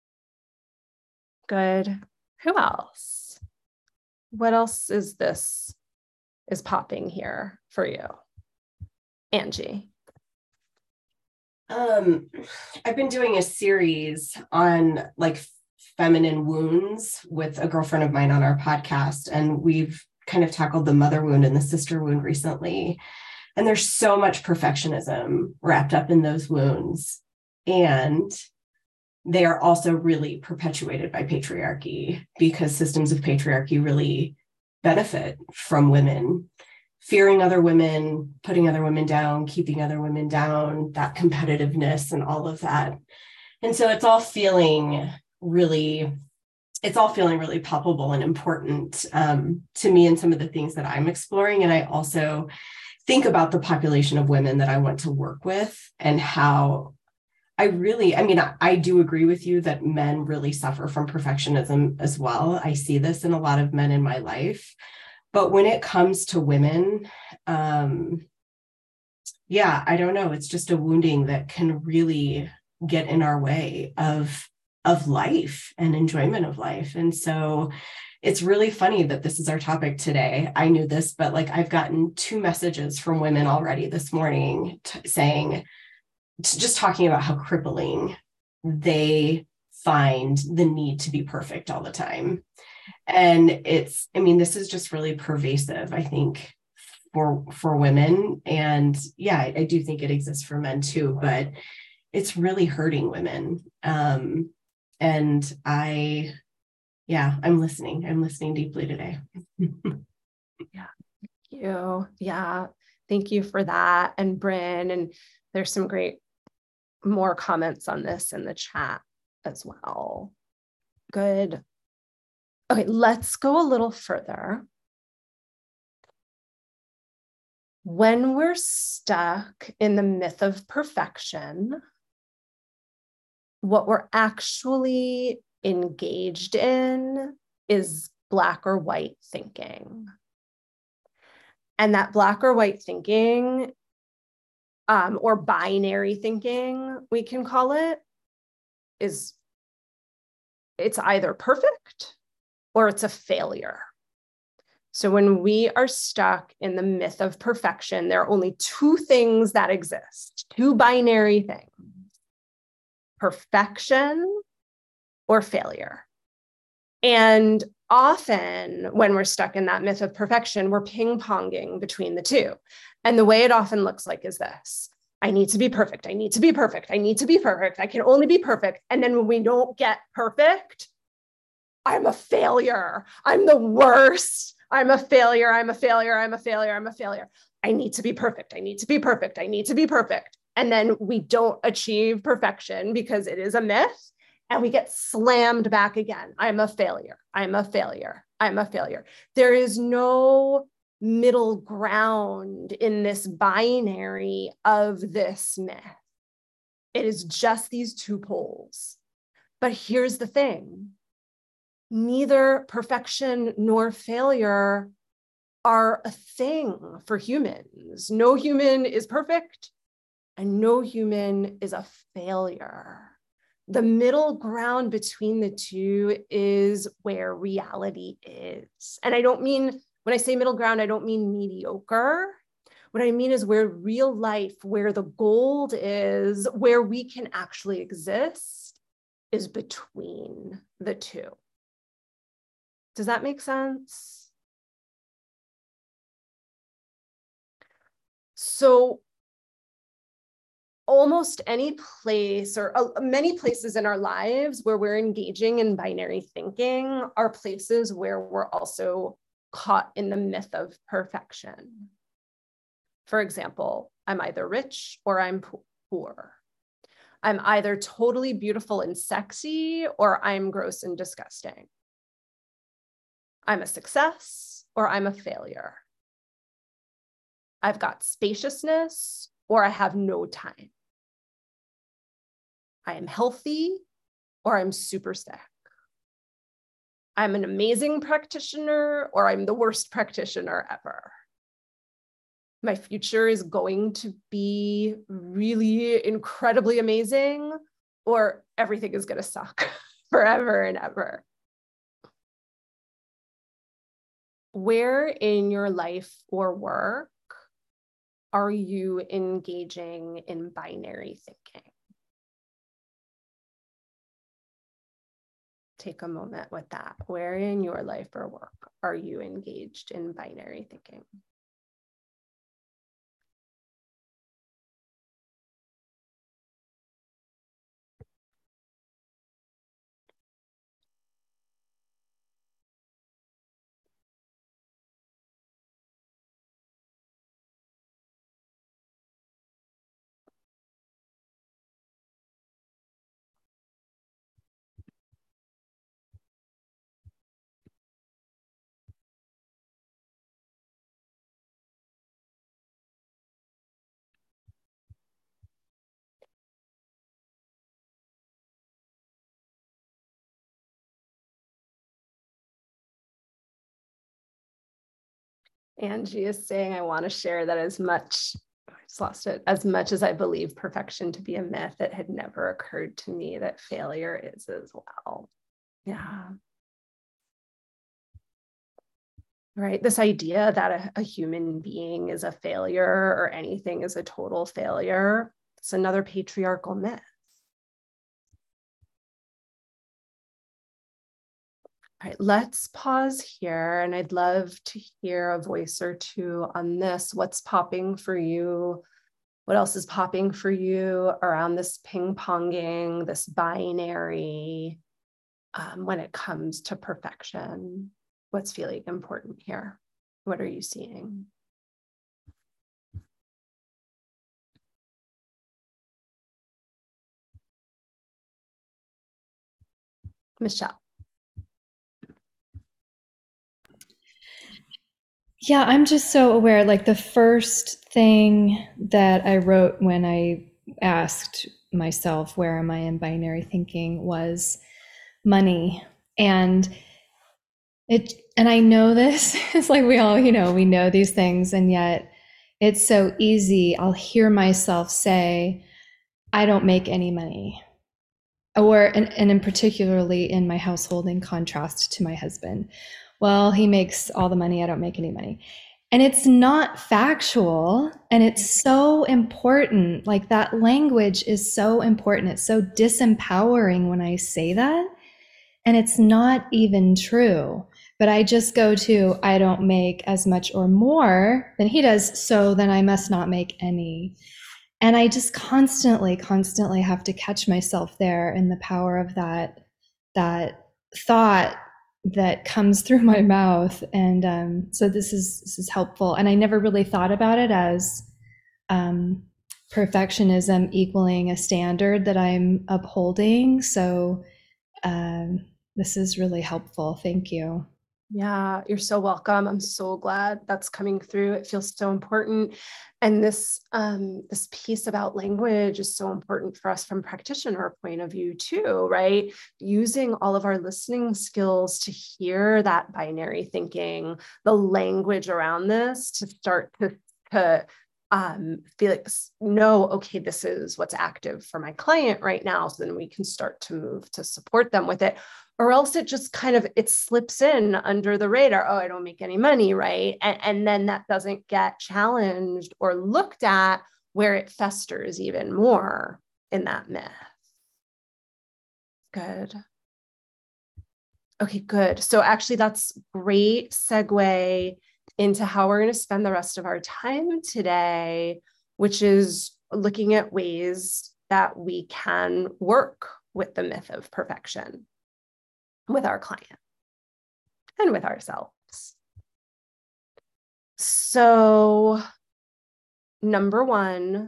Good. Who else? What else is popping here for you? Angie. I've been doing a series on like feminine wounds with a girlfriend of mine on our podcast, and we've kind of tackled the mother wound and the sister wound recently. And there's so much perfectionism wrapped up in those wounds. And they are also really perpetuated by patriarchy because systems of patriarchy really benefit from women fearing other women, putting other women down, keeping other women down, that competitiveness and all of that. And so it's all feeling really palpable and important to me and some of the things that I'm exploring. And I also think about the population of women that I want to work with and how I do agree with you that men really suffer from perfectionism as well. I see this in a lot of men in my life. But when it comes to women, I don't know. It's just a wounding that can really get in our way of life and enjoyment of life. And so it's really funny that this is our topic today. I knew this, but like I've gotten 2 messages from women already this morning just talking about how crippling they find the need to be perfect all the time. And this is just really pervasive, I think, for women. And yeah, I do think it exists for men too, but it's really hurting women. And I'm listening. I'm listening deeply today. Yeah. Thank you. Yeah. Thank you for that. And Bryn, and there's some great more comments on this in the chat as well. Good. Okay, let's go a little further. When we're stuck in the myth of perfection, what we're actually engaged in is black or white thinking. And that black or white thinking, or binary thinking, we can call it, it's either perfect or it's a failure. So when we are stuck in the myth of perfection, there are only 2 things that exist, 2 binary things: perfection or failure. And often when we're stuck in that myth of perfection, we're ping-ponging between the 2. And the way it often looks like is this. I need to be perfect. I need to be perfect. I need to be perfect. I can only be perfect. And then when we don't get perfect, I'm a failure. I'm the worst. I'm a failure. I'm a failure. I'm a failure. I'm a failure. I need to be perfect. I need to be perfect. I need to be perfect. And then we don't achieve perfection because it is a myth. And we get slammed back again. I'm a failure. I'm a failure. I'm a failure. There is no middle ground in this binary of this myth. It is just these two poles. But here's the thing. Neither perfection nor failure are a thing for humans. No human is perfect and no human is a failure. The middle ground between the two is where reality is. And I don't mean, when I say middle ground, I don't mean mediocre. What I mean is where real life, where the gold is, where we can actually exist is between the two. Does that make sense? So almost any place or many places in our lives where we're engaging in binary thinking are places where we're also caught in the myth of perfection. For example, I'm either rich or I'm poor. I'm either totally beautiful and sexy or I'm gross and disgusting. I'm a success or I'm a failure. I've got spaciousness or I have no time. I am healthy or I'm super sick. I'm an amazing practitioner or I'm the worst practitioner ever. My future is going to be really incredibly amazing or everything is going to suck forever and ever. Where in your life or work are you engaging in binary thinking? Take a moment with that. Where in your life or work are you engaged in binary thinking? Angie is saying, I want to share that as much, I just lost it, as much as I believe perfection to be a myth, it had never occurred to me that failure is as well. Yeah. Right. This idea that a human being is a failure or anything is a total failure. It's another patriarchal myth. All right, let's pause here. And I'd love to hear a voice or two on this. What's popping for you? What else is popping for you around this ping-ponging, this binary when it comes to perfection? What's feeling important here? What are you seeing? Michelle. Yeah, I'm just so aware. Like the first thing that I wrote when I asked myself, where am I in binary thinking, was money. And I know this, it's like we all, we know these things, and yet it's so easy. I'll hear myself say, I don't make any money. And in particularly in my household, in contrast to my husband. Well, he makes all the money, I don't make any money. And it's not factual, and it's so important. Like that language is so important. It's so disempowering when I say that. And it's not even true. But I just go to, I don't make as much or more than he does, so then I must not make any. And I just constantly have to catch myself there, and the power of that thought that comes through my mouth. And so this is helpful. And I never really thought about it as perfectionism equaling a standard that I'm upholding. So this is really helpful. Thank you. Yeah, you're so welcome. I'm so glad that's coming through. It feels so important. And this piece about language is so important for us from a practitioner point of view too, right? Using all of our listening skills to hear that binary thinking, the language around this, to start to feel like, no, okay, this is what's active for my client right now. So then we can start to move to support them with it. Or else it just it slips in under the radar. Oh, I don't make any money, right? And then that doesn't get challenged or looked at, where it festers even more in that myth. Good. Okay, good. So actually that's great segue into how we're going to spend the rest of our time today, which is looking at ways that we can work with the myth of perfection with our client and with ourselves. So, number one,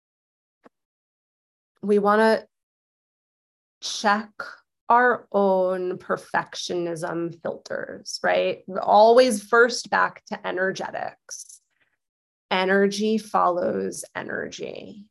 we want to check our own perfectionism filters, right? Always first back to energetics. Energy follows energy.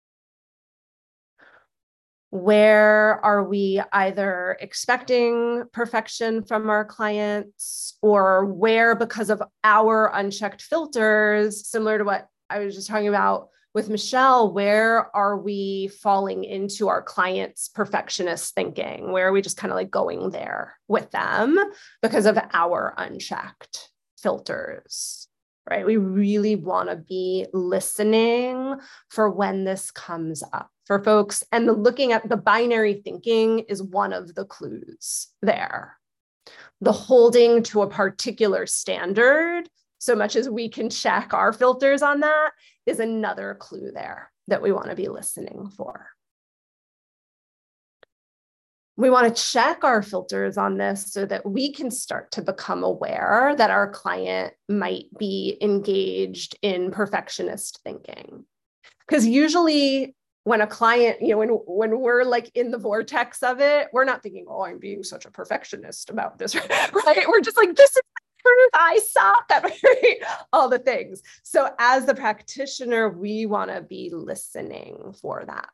Where are we either expecting perfection from our clients, or where, because of our unchecked filters, similar to what I was just talking about with Michelle, where are we falling into our clients' perfectionist thinking? Where are we just kind of like going there with them because of our unchecked filters, right? We really want to be listening for when this comes up for folks. And looking at the binary thinking is one of the clues there. The holding to a particular standard, so much as we can check our filters on that, is another clue there that we want to be listening for. We want to check our filters on this so that we can start to become aware that our client might be engaged in perfectionist thinking. Because usually when a client, when we're like in the vortex of it, we're not thinking, oh, I'm being such a perfectionist about this, right? We're just like, this is the truth, I suck at all the things. So as the practitioner, we want to be listening for that.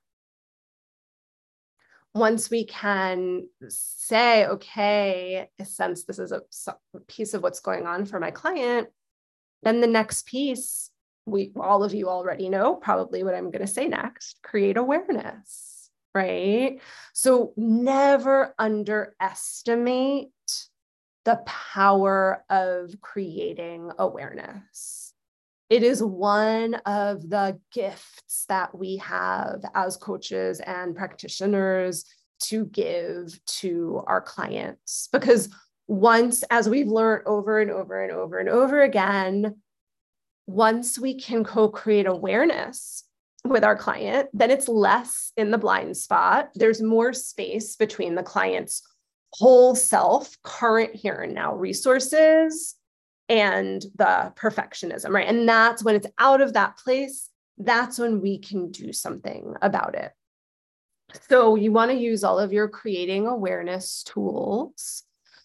Once we can say, okay, I sense this is a piece of what's going on for my client, then the next piece, all of you already know probably what I'm going to say next: create awareness, right? So never underestimate the power of creating awareness. It is one of the gifts that we have as coaches and practitioners to give to our clients, because once, as we've learned over and over and over and over again, once we can co-create awareness with our client, then it's less in the blind spot. There's more space between the client's whole self, current here and now resources, and the perfectionism, right? And that's when it's out of that place, that's when we can do something about it. So you want to use all of your creating awareness tools,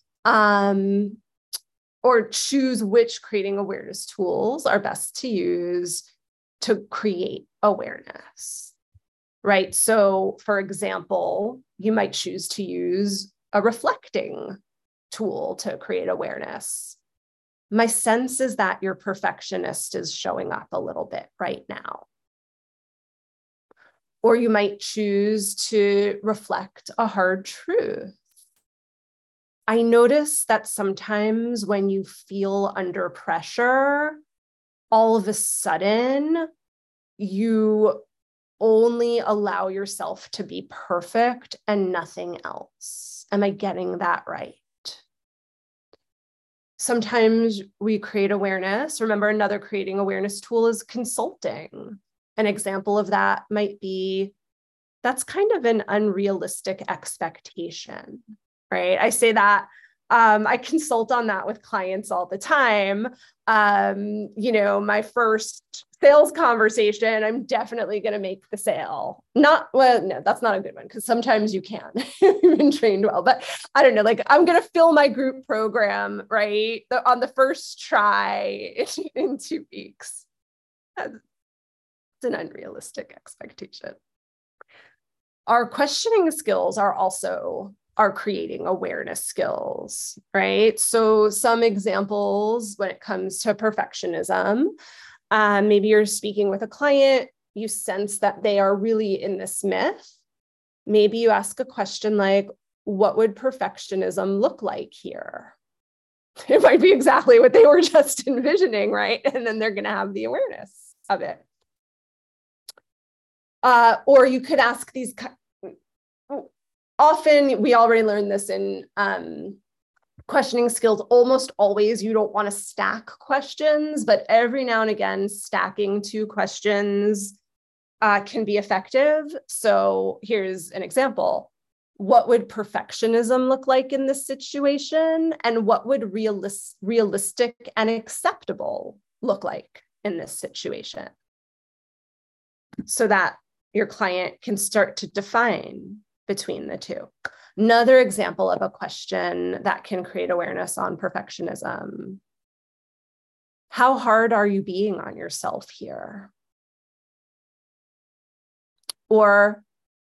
or choose which creating awareness tools are best to use to create awareness, right? So for example, you might choose to use a reflecting tool to create awareness. My sense is that your perfectionist is showing up a little bit right now. Or you might choose to reflect a hard truth. I notice that sometimes when you feel under pressure, all of a sudden, you only allow yourself to be perfect and nothing else. Am I getting that right? Sometimes we create awareness. Remember, another creating awareness tool is consulting. An example of that might be, that's kind of an unrealistic expectation, right? I say that, I consult on that with clients all the time. My first sales conversation, I'm definitely going to make the sale. No, that's not a good one, because sometimes you can. You've been trained well, but I don't know, like, I'm going to fill my group program, right, on the first try in 2 weeks. It's an unrealistic expectation. Our questioning skills are also our creating awareness skills, right? So some examples when it comes to perfectionism, maybe you're speaking with a client, you sense that they are really in this myth. Maybe you ask a question like, what would perfectionism look like here? It might be exactly what they were just envisioning, right? And then they're going to have the awareness of it. Or you could ask these, often we already learned this in questioning skills, almost always you don't want to stack questions, but every now and again, stacking 2 questions can be effective. So here's an example. What would perfectionism look like in this situation? And what would realistic and acceptable look like in this situation? So that your client can start to define between the 2. Another example of a question that can create awareness on perfectionism. How hard are you being on yourself here? Or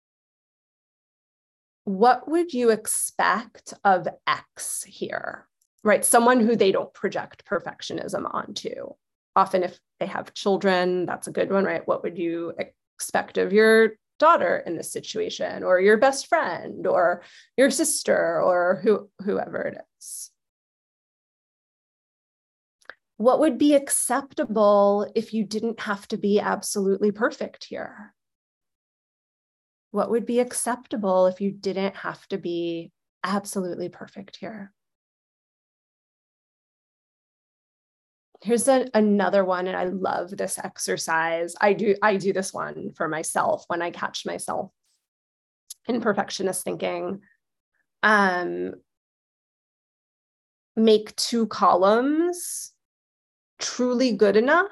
what would you expect of X here, right? Someone who they don't project perfectionism onto. Often if they have children, that's a good one, right? What would you expect of your daughter in this situation, or your best friend, or your sister, or whoever it is? What would be acceptable if you didn't have to be absolutely perfect here? What would be acceptable if you didn't have to be absolutely perfect here? Here's another one, and I love this exercise. I do this one for myself when I catch myself in perfectionist thinking. Make 2 columns, truly good enough,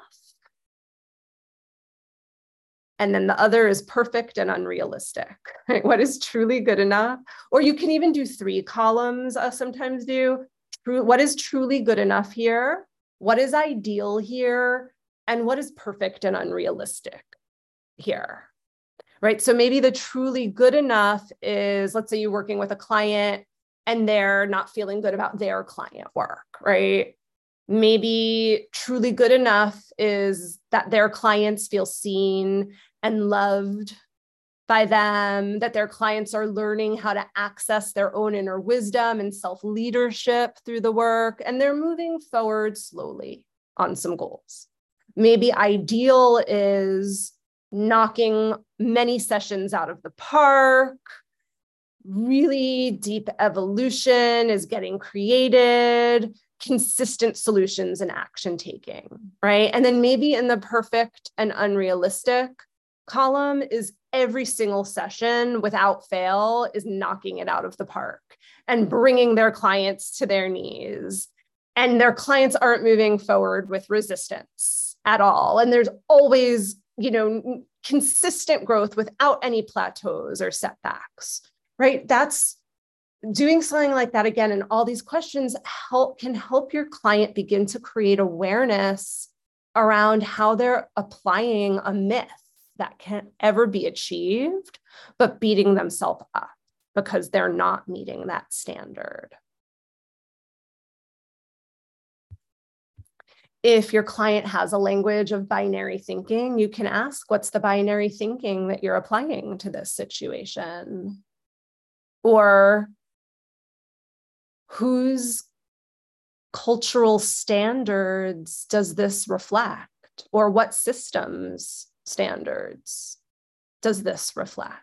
and then the other is perfect and unrealistic. Right? What is truly good enough? Or you can even do 3 columns, sometimes do. What is truly good enough here? What is ideal here? And what is perfect and unrealistic here? Right? So maybe the truly good enough is, let's say you're working with a client and they're not feeling good about their client work, right? Maybe truly good enough is that their clients feel seen and loved by them, that their clients are learning how to access their own inner wisdom and self-leadership through the work, and they're moving forward slowly on some goals. Maybe ideal is knocking many sessions out of the park. Really deep evolution is getting created, consistent solutions and action taking, right? And then maybe in the perfect and unrealistic column is every single session without fail is knocking it out of the park and bringing their clients to their knees. And their clients aren't moving forward with resistance at all. And there's always, consistent growth without any plateaus or setbacks, right? That's doing something like that again. And all these questions can help your client begin to create awareness around how they're applying a myth that can't ever be achieved, but beating themselves up because they're not meeting that standard. If your client has a language of binary thinking, you can ask, what's the binary thinking that you're applying to this situation? Or whose cultural standards does this reflect? Or what systems standards does this reflect?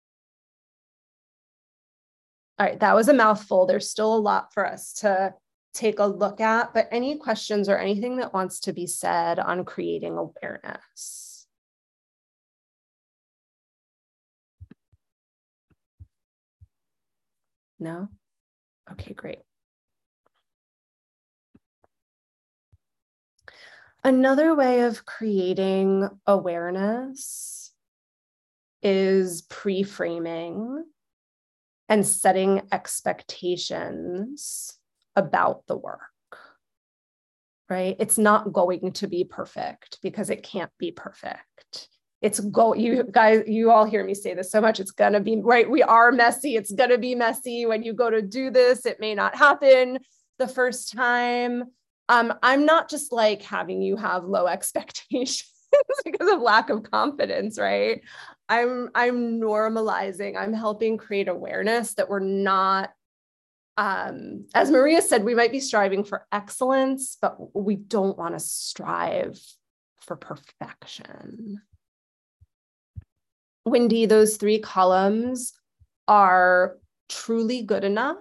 All right, that was a mouthful. There's still a lot for us to take a look at, but any questions or anything that wants to be said on creating awareness? No? Okay, great. Another way of creating awareness is pre-framing and setting expectations about the work, right? It's not going to be perfect because it can't be perfect. You guys, you all hear me say this so much. It's going to be, right? We are messy. It's going to be messy when you go to do this. It may not happen the first time. I'm not just like having you have low expectations because of lack of confidence, right? I'm normalizing, I'm helping create awareness that we're not, as Maria said, we might be striving for excellence, but we don't want to strive for perfection. Wendy, those 3 columns are truly good enough,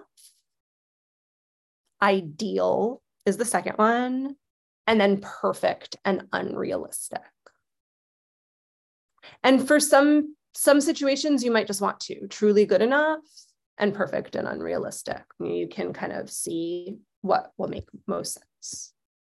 ideal is the second one, and then perfect and unrealistic. And for some situations, you might just want to truly good enough and perfect and unrealistic. You can kind of see what will make most sense.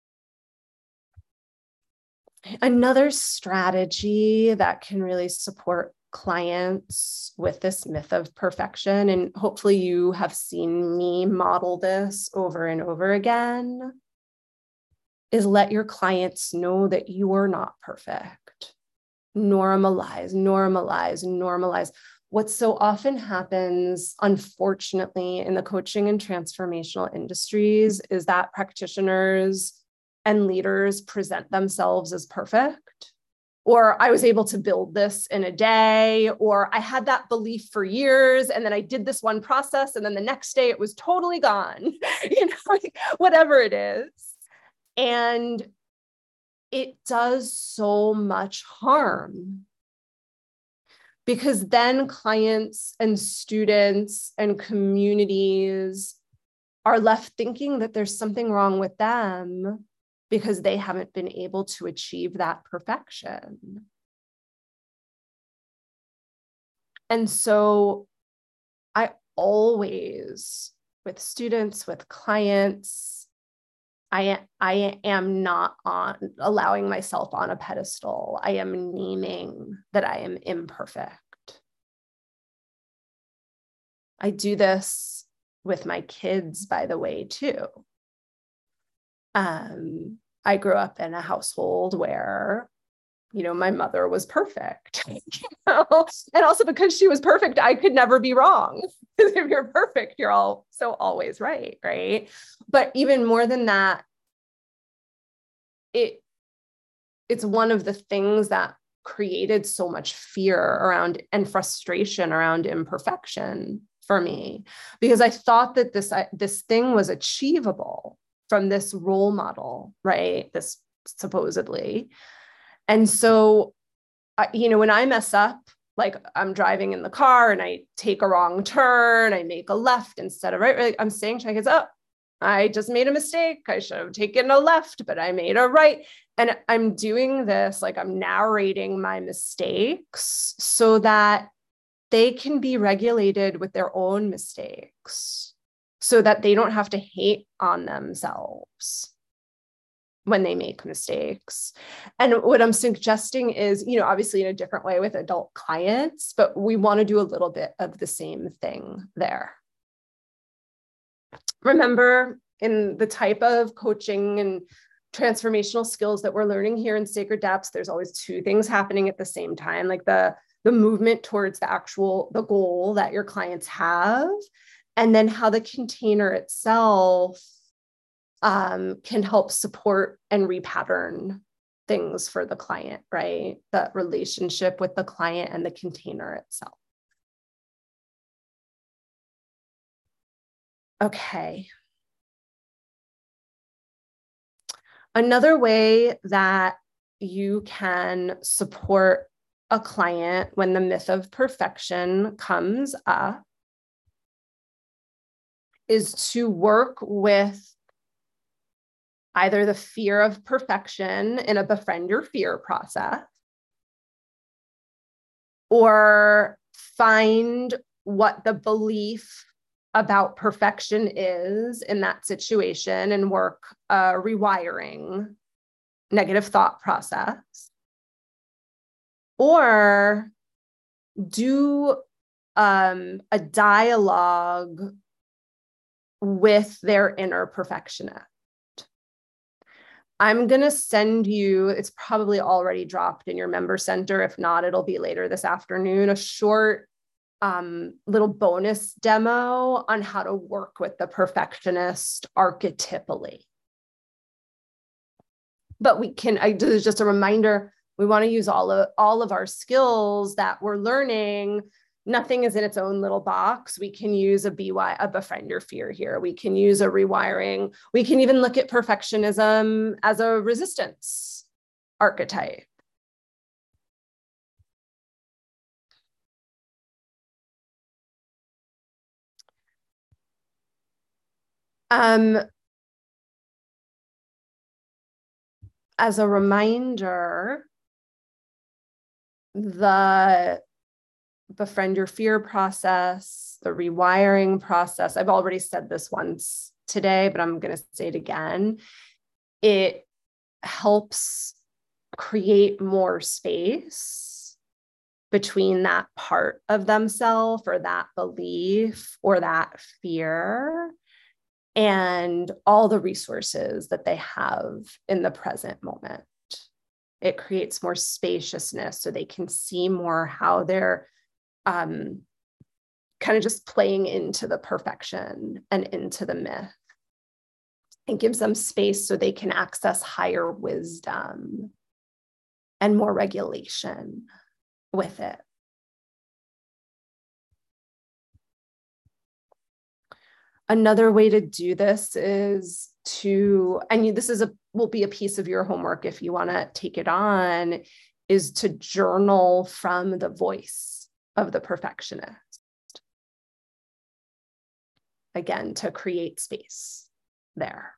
Another strategy that can really support clients with this myth of perfection, and hopefully you have seen me model this over and over again, is let your clients know that you are not perfect. Normalize, normalize, normalize. What so often happens, unfortunately, in the coaching and transformational industries is that practitioners and leaders present themselves as perfect, or I was able to build this in a day, or I had that belief for years, and then I did this one process, and then the next day it was totally gone, like, whatever it is. And it does so much harm, because then clients and students and communities are left thinking that there's something wrong with them because they haven't been able to achieve that perfection. And so I always, with students, with clients, I am not allowing myself on a pedestal. I am naming that I am imperfect. I do this with my kids, by the way, too. I grew up in a household where, my mother was perfect, and also because she was perfect, I could never be wrong. Because if you're perfect, you're always right, right? But even more than that, it's one of the things that created so much fear around and frustration around imperfection for me, because I thought that this thing was achievable from this role model, right? This supposedly. And so, when I mess up, like I'm driving in the car and I take a wrong turn, I make a left instead of right, I'm saying to my kids, oh, I just made a mistake. I should have taken a left, but I made a right. And I'm doing this, like I'm narrating my mistakes so that they can be regulated with their own mistakes, so that they don't have to hate on themselves when they make mistakes. And what I'm suggesting is, obviously in a different way with adult clients, but we want to do a little bit of the same thing there. Remember, in the type of coaching and transformational skills that we're learning here in Sacred Depths, there's always 2 things happening at the same time, like the movement towards the goal that your clients have, and then how the container itself can help support and repattern things for the client, right? The relationship with the client and the container itself. Okay. Another way that you can support a client when the myth of perfection comes up is to work with either the fear of perfection in a befriend your fear process, or find what the belief about perfection is in that situation and work rewiring negative thought process, or do a dialogue with their inner perfectionist. I'm going to send you, it's probably already dropped in your member center. If not, it'll be later this afternoon, a short little bonus demo on how to work with the perfectionist archetypally. But we can, this is just a reminder, we want to use all of our skills that we're learning. Nothing is in its own little box. We can use a befriend your fear here. We can use a rewiring. We can even look at perfectionism as a resistance archetype. As a reminder, the befriend your fear process, the rewiring process, I've already said this once today, but I'm going to say it again. It helps create more space between that part of themselves or that belief or that fear and all the resources that they have in the present moment. It creates more spaciousness so they can see more how they're kind of just playing into the perfection and into the myth. It gives them space so they can access higher wisdom and more regulation with it. Another way to do this is to, and this is will be a piece of your homework if you want to take it on, is to journal from the voice of the perfectionist. Again, to create space there.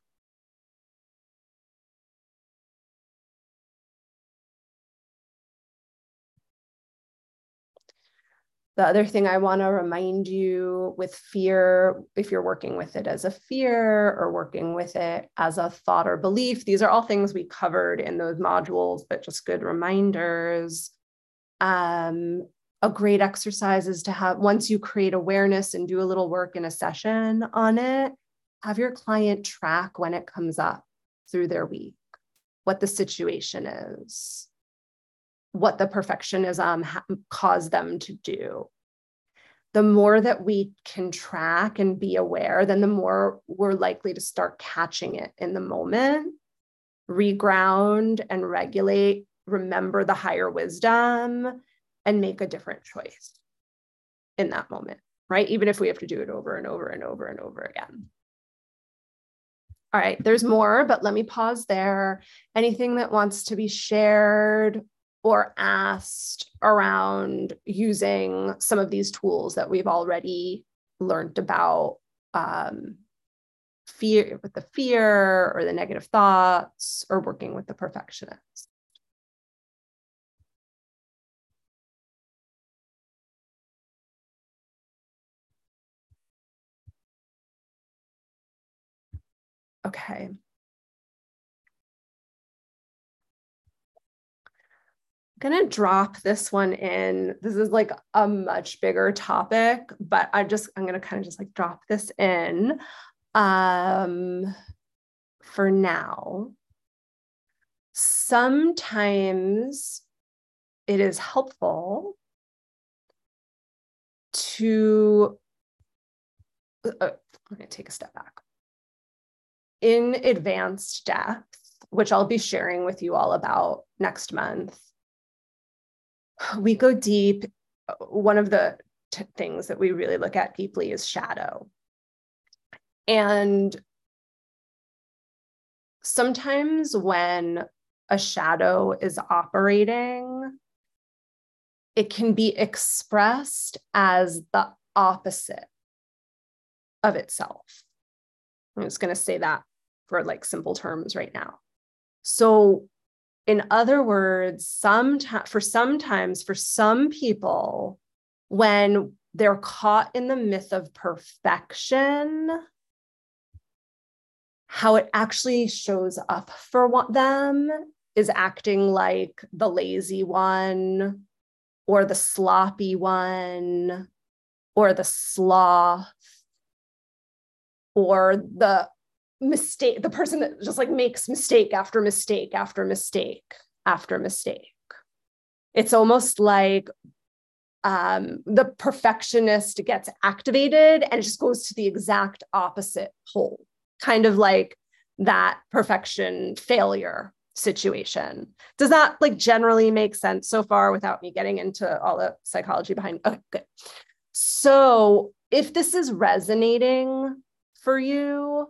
The other thing I want to remind you with fear, if you're working with it as a fear or working with it as a thought or belief, these are all things we covered in those modules, but just good reminders. A great exercise is to have, once you create awareness and do a little work in a session on it, have your client track when it comes up through their week, what the situation is, what the perfectionism caused them to do. The more that we can track and be aware, then the more we're likely to start catching it in the moment, reground and regulate, remember the higher wisdom, and make a different choice in that moment, right? Even if we have to do it over and over and over and over again. All right, there's more, but let me pause there. Anything that wants to be shared or asked around using some of these tools that we've already learned about, fear with the fear or the negative thoughts or working with the perfectionist? Okay. I'm going to drop this one in. This is like a much bigger topic, but I'm going to kind of just like drop this in for now. Sometimes it is helpful to, I'm going to take a step back. In advanced depth, which I'll be sharing with you all about next month, we go deep. One of the things that we really look at deeply is shadow. And sometimes when a shadow is operating, it can be expressed as the opposite of itself. I'm just going to say that for like simple terms right now. So in other words, for some people, when they're caught in the myth of perfection, how it actually shows up for them is acting like the lazy one, or the sloppy one, or the sloth, or the mistake, the person that just like makes mistake after mistake after mistake after mistake. It's almost like the perfectionist gets activated and it just goes to the exact opposite pole, kind of like that perfection failure situation. Does that like generally make sense so far without me getting into all the psychology behind? Okay, good. So if this is resonating for you,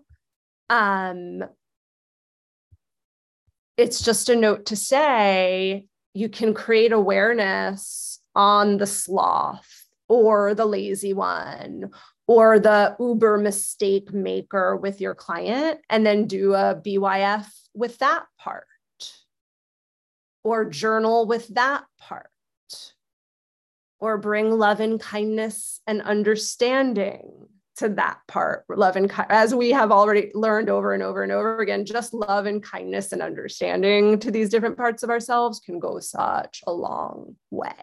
it's just a note to say you can create awareness on the sloth or the lazy one or the uber mistake maker with your client, and then do a BYF with that part, or journal with that part, or bring love and kindness and understanding to that part. Love and as we have already learned over and over and over again, just love and kindness and understanding to these different parts of ourselves can go such a long way.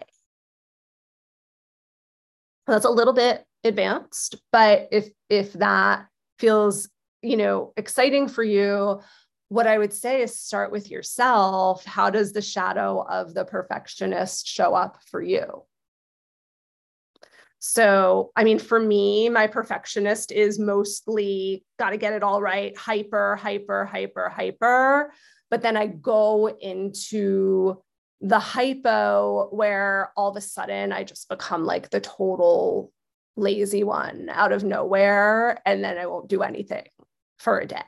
That's a little bit advanced, but if that feels, exciting for you, what I would say is start with yourself. How does the shadow of the perfectionist show up for you? So, I mean, for me, my perfectionist is mostly got to get it all right, hyper, hyper, hyper, hyper. But then I go into the hypo where all of a sudden I just become like the total lazy one out of nowhere. And then I won't do anything for a day.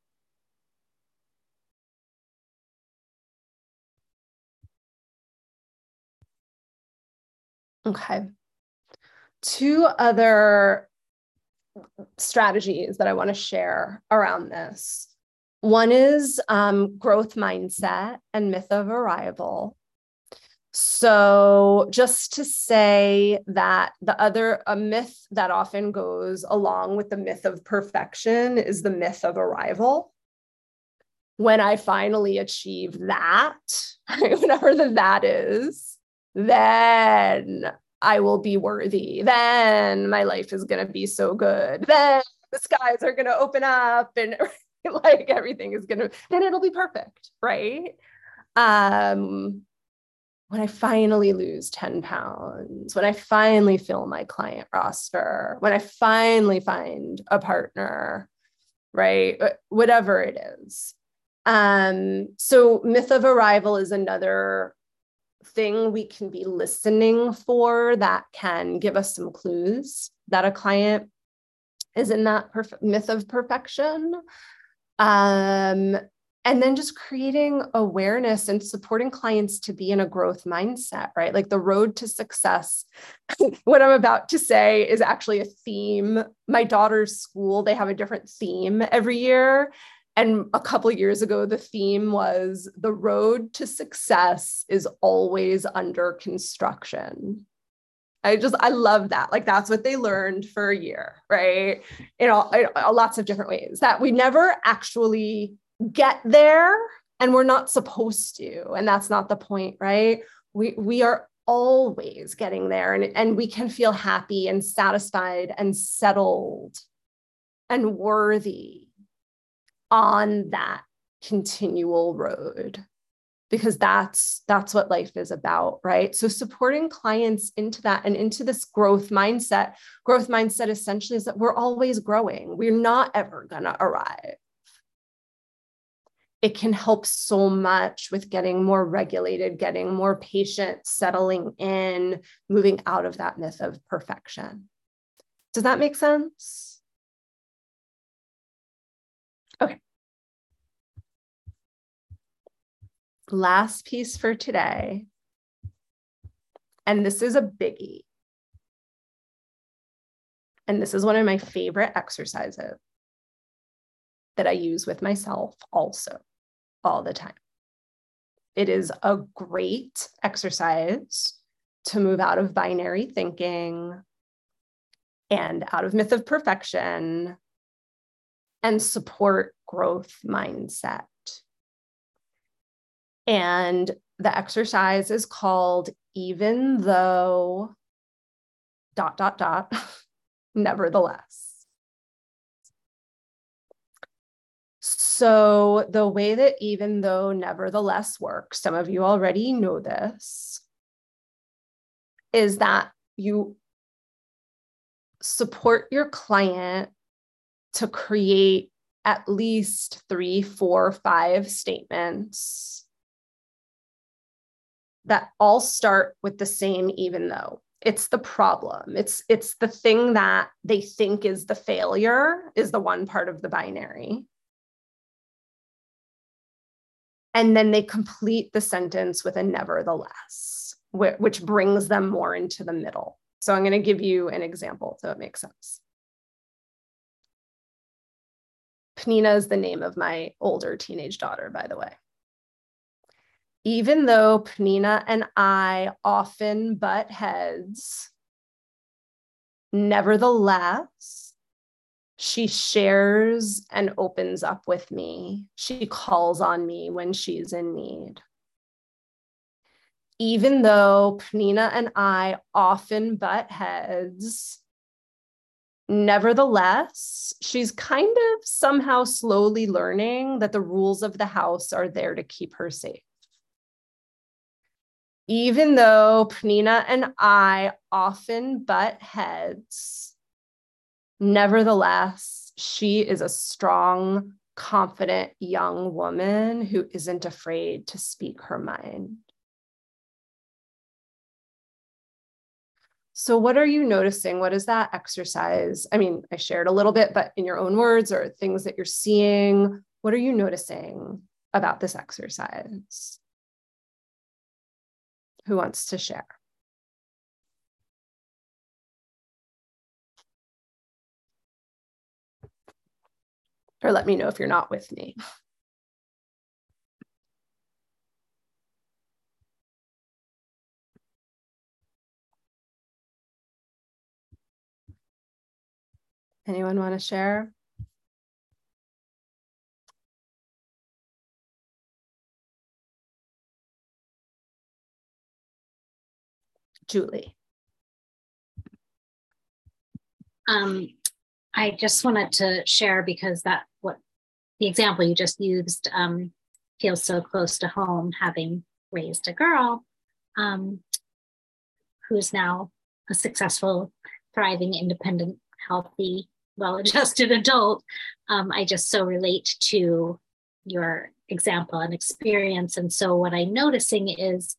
Okay. Two other strategies that I want to share around this. One is growth mindset and myth of arrival. So just to say that a myth that often goes along with the myth of perfection is the myth of arrival. When I finally achieve that, whatever that is, then I will be worthy. Then my life is going to be so good. Then the skies are going to open up and like everything is going to, then it'll be perfect, right? When I finally lose 10 pounds, when I finally fill my client roster, when I finally find a partner, right? Whatever it is. So myth of arrival is another thing we can be listening for that can give us some clues that a client is in that myth of perfection. And then just creating awareness and supporting clients to be in a growth mindset, right? Like the road to success. What I'm about to say is actually a theme. My daughter's school, they have a different theme every year. And a couple of years ago, the theme was the road to success is always under construction. I love that. Like that's what they learned for a year, right? Lots of different ways that we never actually get there and we're not supposed to. And that's not the point, right? We are always getting there and we can feel happy and satisfied and settled and worthy on that continual road, because that's what life is about, right? So supporting clients into that and into this growth mindset essentially is that we're always growing. We're not ever gonna arrive. It can help so much with getting more regulated, getting more patient, settling in, moving out of that myth of perfection. Does that make sense? Okay. Last piece for today. And this is a biggie. And this is one of my favorite exercises. that I use with myself also all the time. It is a great exercise to move out of binary thinking and out of myth of perfection and support growth mindset. And the exercise is called even though ... nevertheless. So the way that even though nevertheless works, some of you already know this, is that you support your client to create at least 3, 4, 5 statements that all start with the same even though. It's the problem. It's the thing that they think is the failure, is the one part of the binary. And then they complete the sentence with a nevertheless, which brings them more into the middle. So I'm going to give you an example so it makes sense. Penina is the name of my older teenage daughter, by the way. Even though Penina and I often butt heads, nevertheless, she shares and opens up with me. She calls on me when she's in need. Even though Penina and I often butt heads, nevertheless, she's kind of somehow slowly learning that the rules of the house are there to keep her safe. Even though Penina and I often butt heads, nevertheless, she is a strong, confident young woman who isn't afraid to speak her mind. So what are you noticing? What is that exercise? I mean, I shared a little bit, but in your own words or things that you're seeing, what are you noticing about this exercise? Who wants to share? Or let me know if you're not with me. Anyone want to share? Julie. I just wanted to share because what the example you just used feels so close to home, having raised a girl who's now a successful, thriving, independent, healthy, well-adjusted adult. I just so relate to your example and experience. And so what I'm noticing is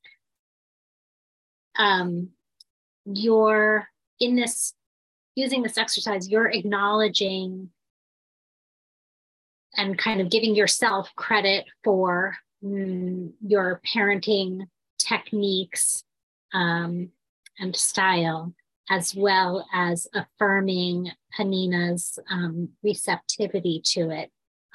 you're in this, using this exercise, you're acknowledging and kind of giving yourself credit for your parenting techniques and style, as well as affirming Penina's receptivity to it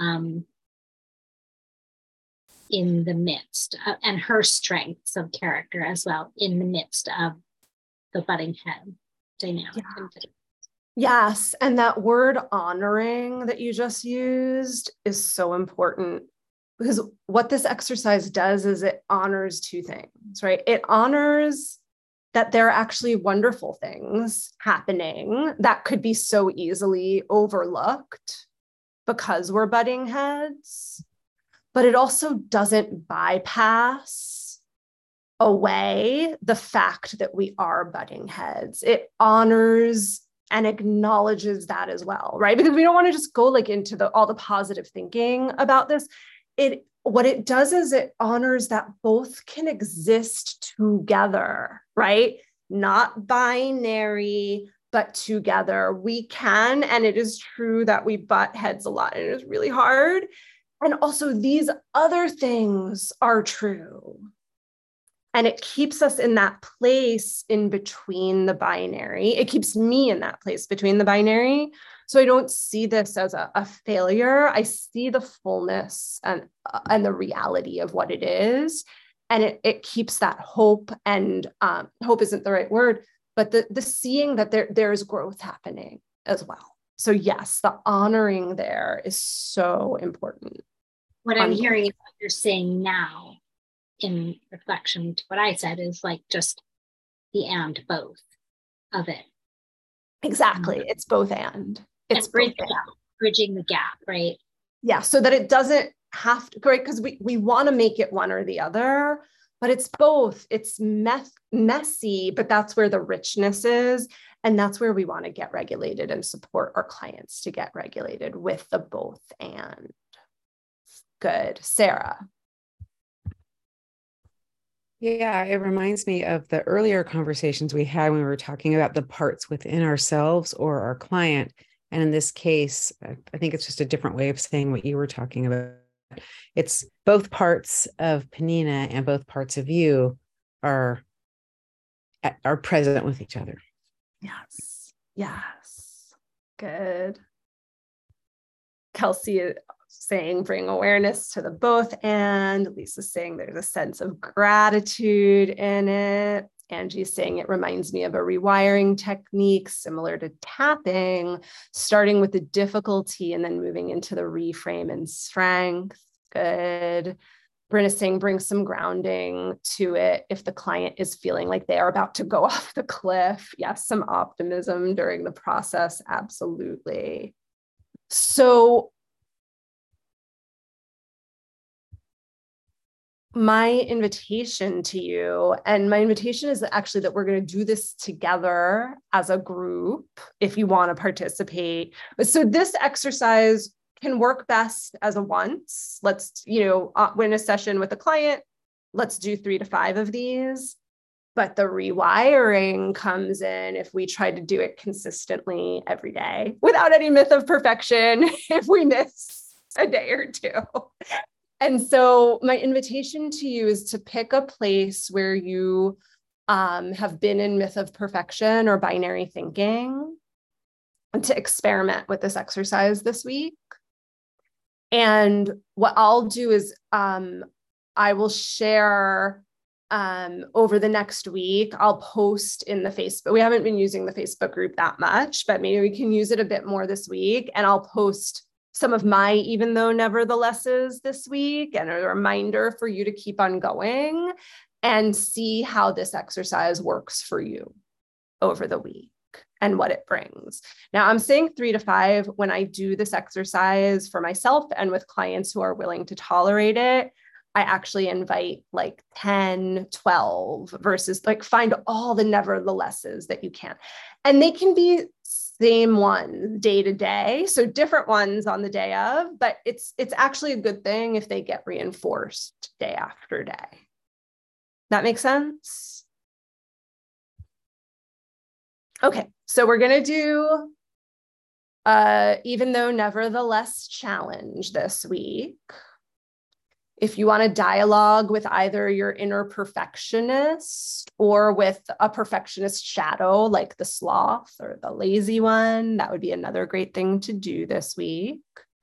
in the midst of, and her strengths of character as well in the midst of the butting head dynamic. Yeah. Yes, and that word honoring that you just used is so important, because what this exercise does is it honors two things, right? It honors that there are actually wonderful things happening that could be so easily overlooked because we're butting heads, but it also doesn't bypass away the fact that we are butting heads. It honors and acknowledges that as well, right? Because we don't want to just go like into all the positive thinking about this. What it does is it honors that both can exist together, right? Not binary, but together. We can, and it is true that we butt heads a lot, and it is really hard. And also these other things are true. And it keeps us in that place in between the binary. It keeps me in that place between the binary. So I don't see this as a failure. I see the fullness and the reality of what it is. And it keeps that hope, and hope isn't the right word, but the seeing that there's growth happening as well. So yes, the honoring there is so important. What I'm hearing is what you're saying now in reflection to what I said is like just the and both of it. Exactly. It's both and. It's bridging the gap, right? Yeah, so that it doesn't have to, right? Because we want to make it one or the other, but it's both. It's messy, but that's where the richness is. And that's where we want to get regulated and support our clients to get regulated with the both and. Good. Sarah. Yeah, it reminds me of the earlier conversations we had when we were talking about the parts within ourselves or our client. And in this case, I think it's just a different way of saying what you were talking about. It's both parts of Pnina and both parts of you are present with each other. Yes. Yes. Good. Kelsey saying bring awareness to the both and. Lisa's saying there's a sense of gratitude in it. Angie's saying it reminds me of a rewiring technique similar to tapping, starting with the difficulty and then moving into the reframe and strength. Good. Brenna's saying bring some grounding to it if the client is feeling like they are about to go off the cliff. Yes, some optimism during the process. Absolutely. So my invitation to you, and my invitation is actually that we're going to do this together as a group if you want to participate. So this exercise can work best as a once. Let's, win a session with a client. Let's do 3 to 5 of these. But the rewiring comes in if we try to do it consistently every day without any myth of perfection if we miss a day or two. And so my invitation to you is to pick a place where you have been in myth of perfection or binary thinking and to experiment with this exercise this week. And what I'll do is I will share over the next week. I'll post in the Facebook. We haven't been using the Facebook group that much, but maybe we can use it a bit more this week. And I'll post some of my even though neverthelesses this week and a reminder for you to keep on going and see how this exercise works for you over the week and what it brings. Now I'm saying 3 to 5 when I do this exercise for myself and with clients who are willing to tolerate it. I actually invite like 10, 12 versus like find all the neverthelesses that you can. And they can be same one day to day. So different ones on the day of, but it's actually a good thing if they get reinforced day after day. That makes sense? Okay, so we're going to do even though nevertheless challenge this week. If you want to dialogue with either your inner perfectionist or with a perfectionist shadow, like the sloth or the lazy one, that would be another great thing to do this week.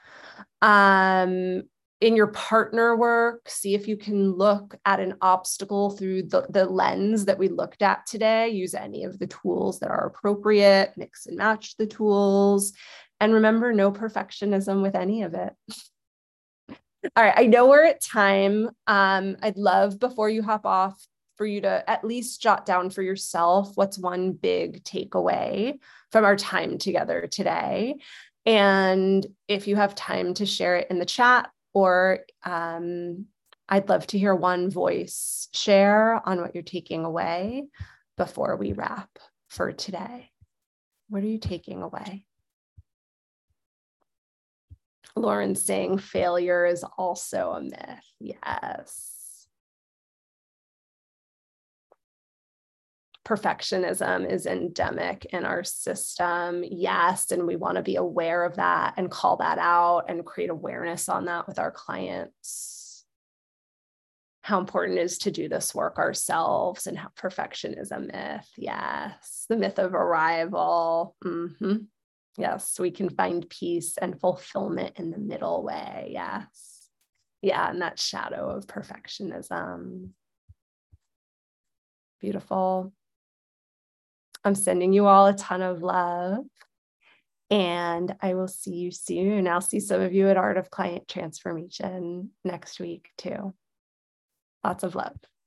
In your partner work, see if you can look at an obstacle through the lens that we looked at today. Use any of the tools that are appropriate, mix and match the tools. And remember, no perfectionism with any of it. All right, I know we're at time. I'd love before you hop off for you to at least jot down for yourself what's one big takeaway from our time together today. And if you have time to share it in the chat, or I'd love to hear one voice share on what you're taking away before we wrap for today. What are you taking away? Lauren's saying failure is also a myth. Yes. Perfectionism is endemic in our system. Yes. And we want to be aware of that and call that out and create awareness on that with our clients. how important it is to do this work ourselves and how perfection is a myth. Yes. The myth of arrival. Yes. We can find peace and fulfillment in the middle way. Yes. Yeah. And that shadow of perfectionism. Beautiful. I'm sending you all a ton of love. And I will see you soon. I'll see some of you at Art of Client Transformation next week too. Lots of love.